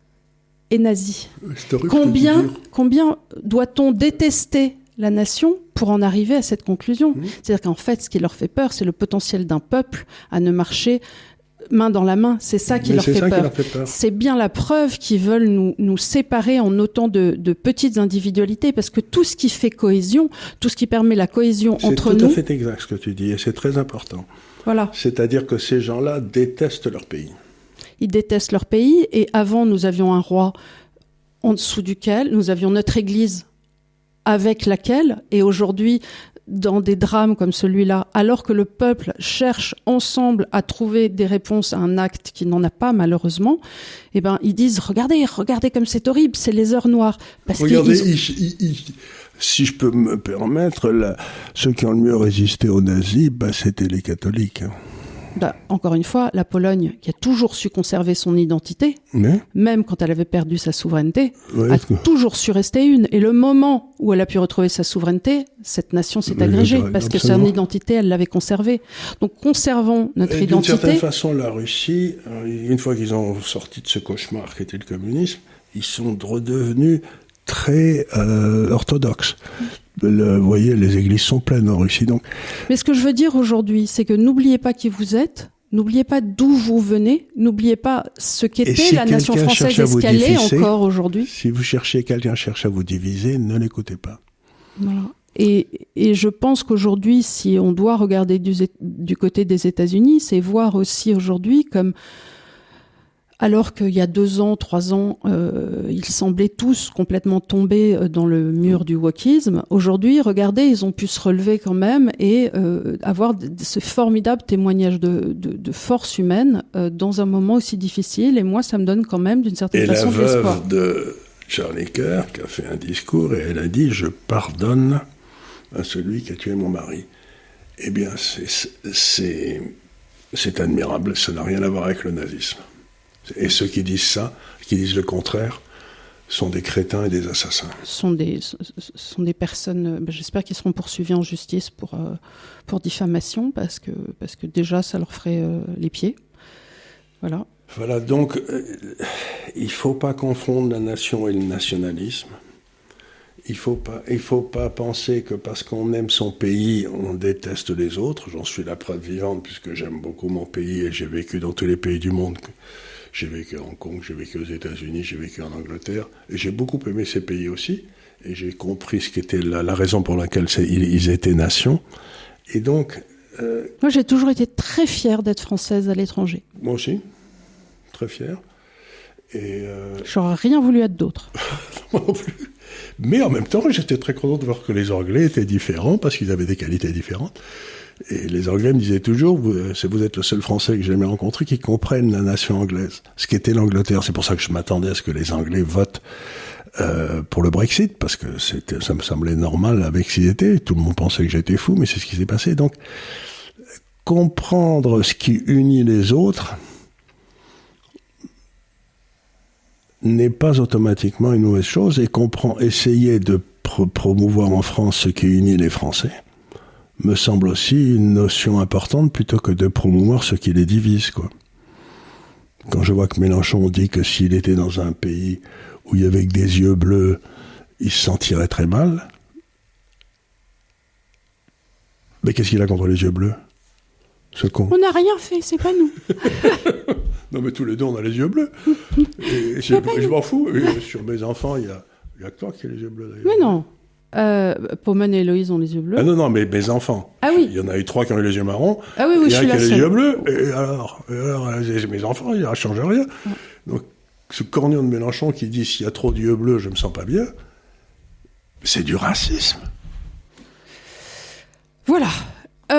est nazi. Combien, combien doit-on détester la nation pour en arriver à cette conclusion ? Mmh. C'est-à-dire qu'en fait, ce qui leur fait peur, c'est le potentiel d'un peuple à ne marcher main dans la main. C'est ça qui, leur fait, ça qui leur fait peur. C'est bien la preuve qu'ils veulent nous, nous séparer en autant de, de petites individualités, parce que tout ce qui fait cohésion, tout ce qui permet la cohésion entre nous... C'est tout à fait exact ce que tu dis, et c'est très important. Voilà. C'est-à-dire que ces gens-là détestent leur pays. Ils détestent leur pays, et avant, nous avions un roi en dessous duquel, nous avions notre église avec laquelle, et aujourd'hui, dans des drames comme celui-là, alors que le peuple cherche ensemble à trouver des réponses à un acte qui n'en a pas, malheureusement, eh ben, ils disent « Regardez, regardez comme c'est horrible, c'est les heures noires. » Parce Regardez, qu'ils... ils, ils, ils, si je peux me permettre, là, ceux qui ont le mieux résisté aux nazis, bah, c'était les catholiques. Bah, encore une fois, la Pologne, qui a toujours su conserver son identité, Mais même quand elle avait perdu sa souveraineté, ouais, a que... toujours su rester une. Et le moment où elle a pu retrouver sa souveraineté, cette nation s'est agrégée, parce absolument. que son identité, elle l'avait conservée. Donc conservons notre Et identité. D'une certaine façon, la Russie, une fois qu'ils ont sorti de ce cauchemar qui était le communisme, ils sont redevenus très euh, orthodoxes. Le, vous voyez, les églises sont pleines en Russie. Donc. Mais ce que je veux dire aujourd'hui, c'est que n'oubliez pas qui vous êtes, n'oubliez pas d'où vous venez, n'oubliez pas ce qu'était si la nation française et ce qu'elle est encore aujourd'hui. Si vous cherchez, quelqu'un cherche à vous diviser, ne l'écoutez pas. Voilà. Et, et je pense qu'aujourd'hui, si on doit regarder du, du côté des États-Unis, c'est voir aussi aujourd'hui comme... Alors qu'il y a deux ans, trois ans, euh, ils semblaient tous complètement tomber dans le mur du wokisme. Aujourd'hui, regardez, ils ont pu se relever quand même et euh, avoir ce formidable témoignage de, de, de force humaine euh, dans un moment aussi difficile. Et moi, ça me donne quand même, d'une certaine et façon, de l'espoir. Et la veuve de Charlie Kirk a fait un discours et elle a dit « Je pardonne à celui qui a tué mon mari ». Eh bien, c'est, c'est, c'est admirable. Ça n'a rien à voir avec le nazisme. Et ceux qui disent ça, qui disent le contraire, sont des crétins et des assassins. Sont des, sont des personnes, ben j'espère qu'ils seront poursuivis en justice pour, euh, pour diffamation, parce que, parce que déjà, ça leur ferait euh, les pieds. Voilà. Voilà, donc, euh, il ne faut pas confondre la nation et le nationalisme. Il ne faut pas, il faut pas penser que parce qu'on aime son pays, on déteste les autres. J'en suis la preuve vivante, puisque j'aime beaucoup mon pays et j'ai vécu dans tous les pays du monde. J'ai vécu à Hong Kong, j'ai vécu aux États-Unis, j'ai vécu en Angleterre, et j'ai beaucoup aimé ces pays aussi, et j'ai compris ce qu'était la, la raison pour laquelle ils, ils étaient nation. Et donc... Euh, moi, j'ai toujours été très fière d'être française à l'étranger. Moi aussi, très fière. Et euh... j'aurais rien voulu être d'autre. Moi non plus. Mais en même temps, j'étais très content de voir que les Anglais étaient différents, parce qu'ils avaient des qualités différentes. Et les Anglais me disaient toujours, vous, vous êtes le seul Français que j'ai jamais rencontré qui comprenne la nation anglaise, ce qu'était l'Angleterre. C'est pour ça que je m'attendais à ce que les Anglais votent euh, pour le Brexit, parce que c'était, ça me semblait normal avec ce qu'ils étaient. Tout le monde pensait que j'étais fou, mais c'est ce qui s'est passé. Donc, comprendre ce qui unit les autres n'est pas automatiquement une mauvaise chose, et comprend, essayer de pro- promouvoir en France ce qui unit les Français me semble aussi une notion importante plutôt que de promouvoir ce qui les divise, quoi. Quand je vois que Mélenchon dit que s'il était dans un pays où il y avait que des yeux bleus, il se sentirait très mal. Mais qu'est-ce qu'il a contre les yeux bleus, ce con ? On n'a rien fait, c'est pas nous. Non, mais tous les deux, on a les yeux bleus. Et, et je, je m'en fous. Et sur mes enfants, il y a, il y a que toi qui as les yeux bleus, d'ailleurs. Mais non. Euh, Paumen et Héloïse ont les yeux bleus. Ah non, non, mais mes enfants. Ah oui. Il y en a eu trois qui ont eu les yeux marrons. Ah oui, oui, il y je a suis un qui a les seule. yeux bleus. Et alors, et alors mes enfants, il ne change rien. Ouais. Donc, ce cornion de Mélenchon qui dit s'il y a trop d'yeux bleus, je me sens pas bien, c'est du racisme. Voilà. Euh, on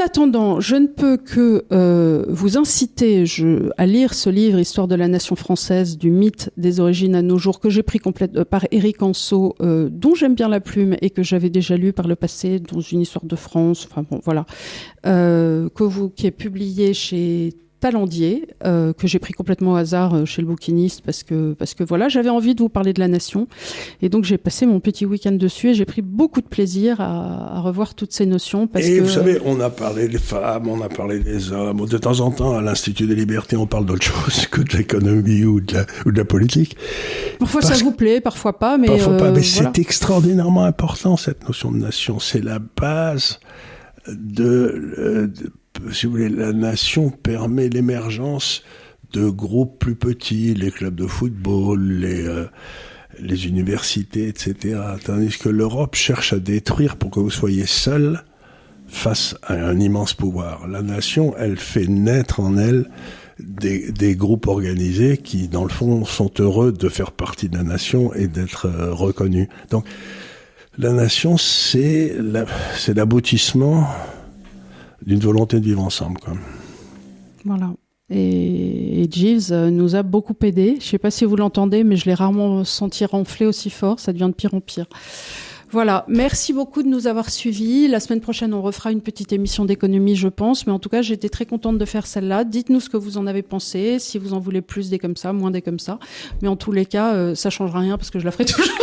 attendant, je ne peux que euh, vous inciter je, à lire ce livre, Histoire de la nation française, du mythe des origines à nos jours, que j'ai pris complète, euh, par Éric Anceau, euh, dont j'aime bien la plume et que j'avais déjà lu par le passé dans une histoire de France, enfin bon, voilà, euh, que vous, qui est publié chez Talendier, euh, que j'ai pris complètement au hasard euh, chez le bouquiniste parce que parce que voilà, j'avais envie de vous parler de la nation et donc j'ai passé mon petit week-end dessus et j'ai pris beaucoup de plaisir à, à revoir toutes ces notions. Parce et que, vous savez, on a parlé des femmes, on a parlé des hommes. De temps en temps, à l'Institut des Libertés, on parle d'autre chose que de l'économie ou de la, ou de la politique. Parfois Parce ça vous plaît, parfois pas, mais parfois euh, pas. Mais voilà. c'est extraordinairement important cette notion de nation. C'est la base de, de si vous voulez, la nation permet l'émergence de groupes plus petits, les clubs de football, les, euh, les universités, et cetera. Tandis que l'Europe cherche à détruire pour que vous soyez seul face à un immense pouvoir. La nation, elle fait naître en elle des, des groupes organisés qui, dans le fond, sont heureux de faire partie de la nation et d'être euh, reconnus. Donc, la nation, c'est la, c'est l'aboutissement d'une volonté de vivre ensemble, quoi. Voilà. Et, et Jeeves nous a beaucoup aidés. Je ne sais pas si vous l'entendez, mais je l'ai rarement senti ronfler aussi fort. Ça devient de pire en pire. Voilà. Merci beaucoup de nous avoir suivis. La semaine prochaine, on refera une petite émission d'économie, je pense. Mais en tout cas, j'étais très contente de faire celle-là. Dites-nous ce que vous en avez pensé. Si vous en voulez plus des comme ça, moins des comme ça. Mais en tous les cas, euh, ça changera rien parce que je la ferai toujours.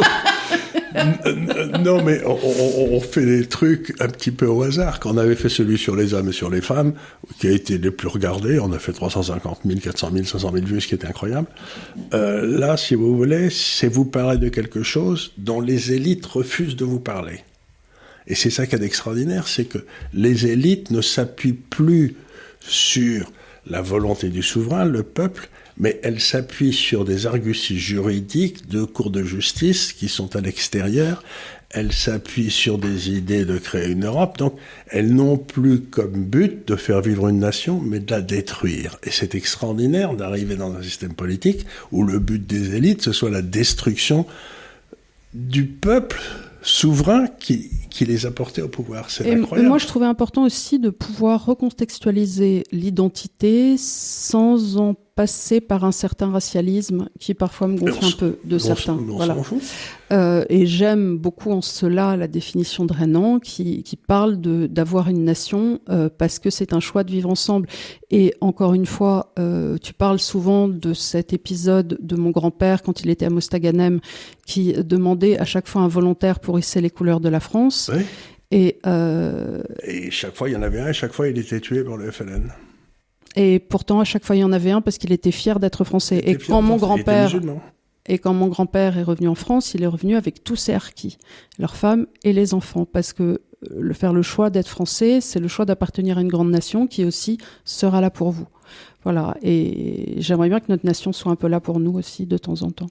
Non, mais on, on, on fait des trucs un petit peu au hasard. Quand on avait fait celui sur les hommes et sur les femmes, qui a été le plus regardé, on a fait trois cent cinquante mille, quatre cent mille, cinq cent mille vues, ce qui était incroyable. Euh, là, si vous voulez, c'est vous parler de quelque chose dont les élites refusent de vous parler. Et c'est ça qui est d'extraordinaire, c'est que les élites ne s'appuient plus sur la volonté du souverain, le peuple, mais elle s'appuie sur des arguties juridiques de cours de justice qui sont à l'extérieur. Elle s'appuie sur des idées de créer une Europe. Donc, elles n'ont plus comme but de faire vivre une nation, mais de la détruire. Et c'est extraordinaire d'arriver dans un système politique où le but des élites, ce soit la destruction du peuple souverain qui, qui les a portés au pouvoir. C'est et incroyable. Moi, je trouvais important aussi de pouvoir recontextualiser l'identité sans en passer par un certain racialisme qui parfois me gonfle un peu de on certains. On voilà. s'en fout. Euh, et j'aime beaucoup en cela la définition de Renan qui, qui parle de, d'avoir une nation euh, parce que c'est un choix de vivre ensemble. Et encore une fois, euh, tu parles souvent de cet épisode de mon grand-père quand il était à Mostaganem qui demandait à chaque fois un volontaire pour hisser les couleurs de la France. Oui. Et, euh... et chaque fois, il y en avait un et chaque fois, il était tué par le F L N. Et pourtant, à chaque fois, il y en avait un parce qu'il était fier d'être français. Et quand mon grand-père, et quand mon grand-père est revenu en France, il est revenu avec tous ses harkis, leurs femmes et les enfants. Parce que le faire le choix d'être français, c'est le choix d'appartenir à une grande nation qui aussi sera là pour vous. Voilà. Et j'aimerais bien que notre nation soit un peu là pour nous aussi de temps en temps.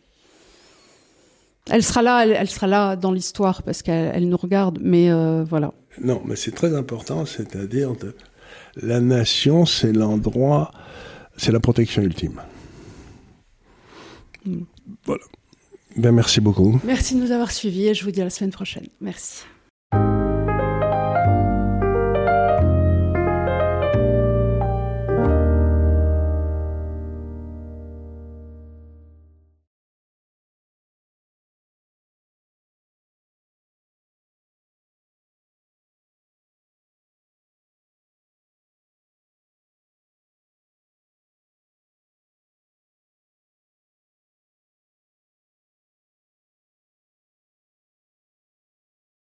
Elle sera là, elle, elle sera là dans l'histoire parce qu'elle elle nous regarde, mais euh, voilà. Non, mais c'est très important, c'est-à-dire de... la nation, c'est l'endroit, c'est la protection ultime. Mm. Voilà. Ben, merci beaucoup. Merci de nous avoir suivis et je vous dis à la semaine prochaine. Merci.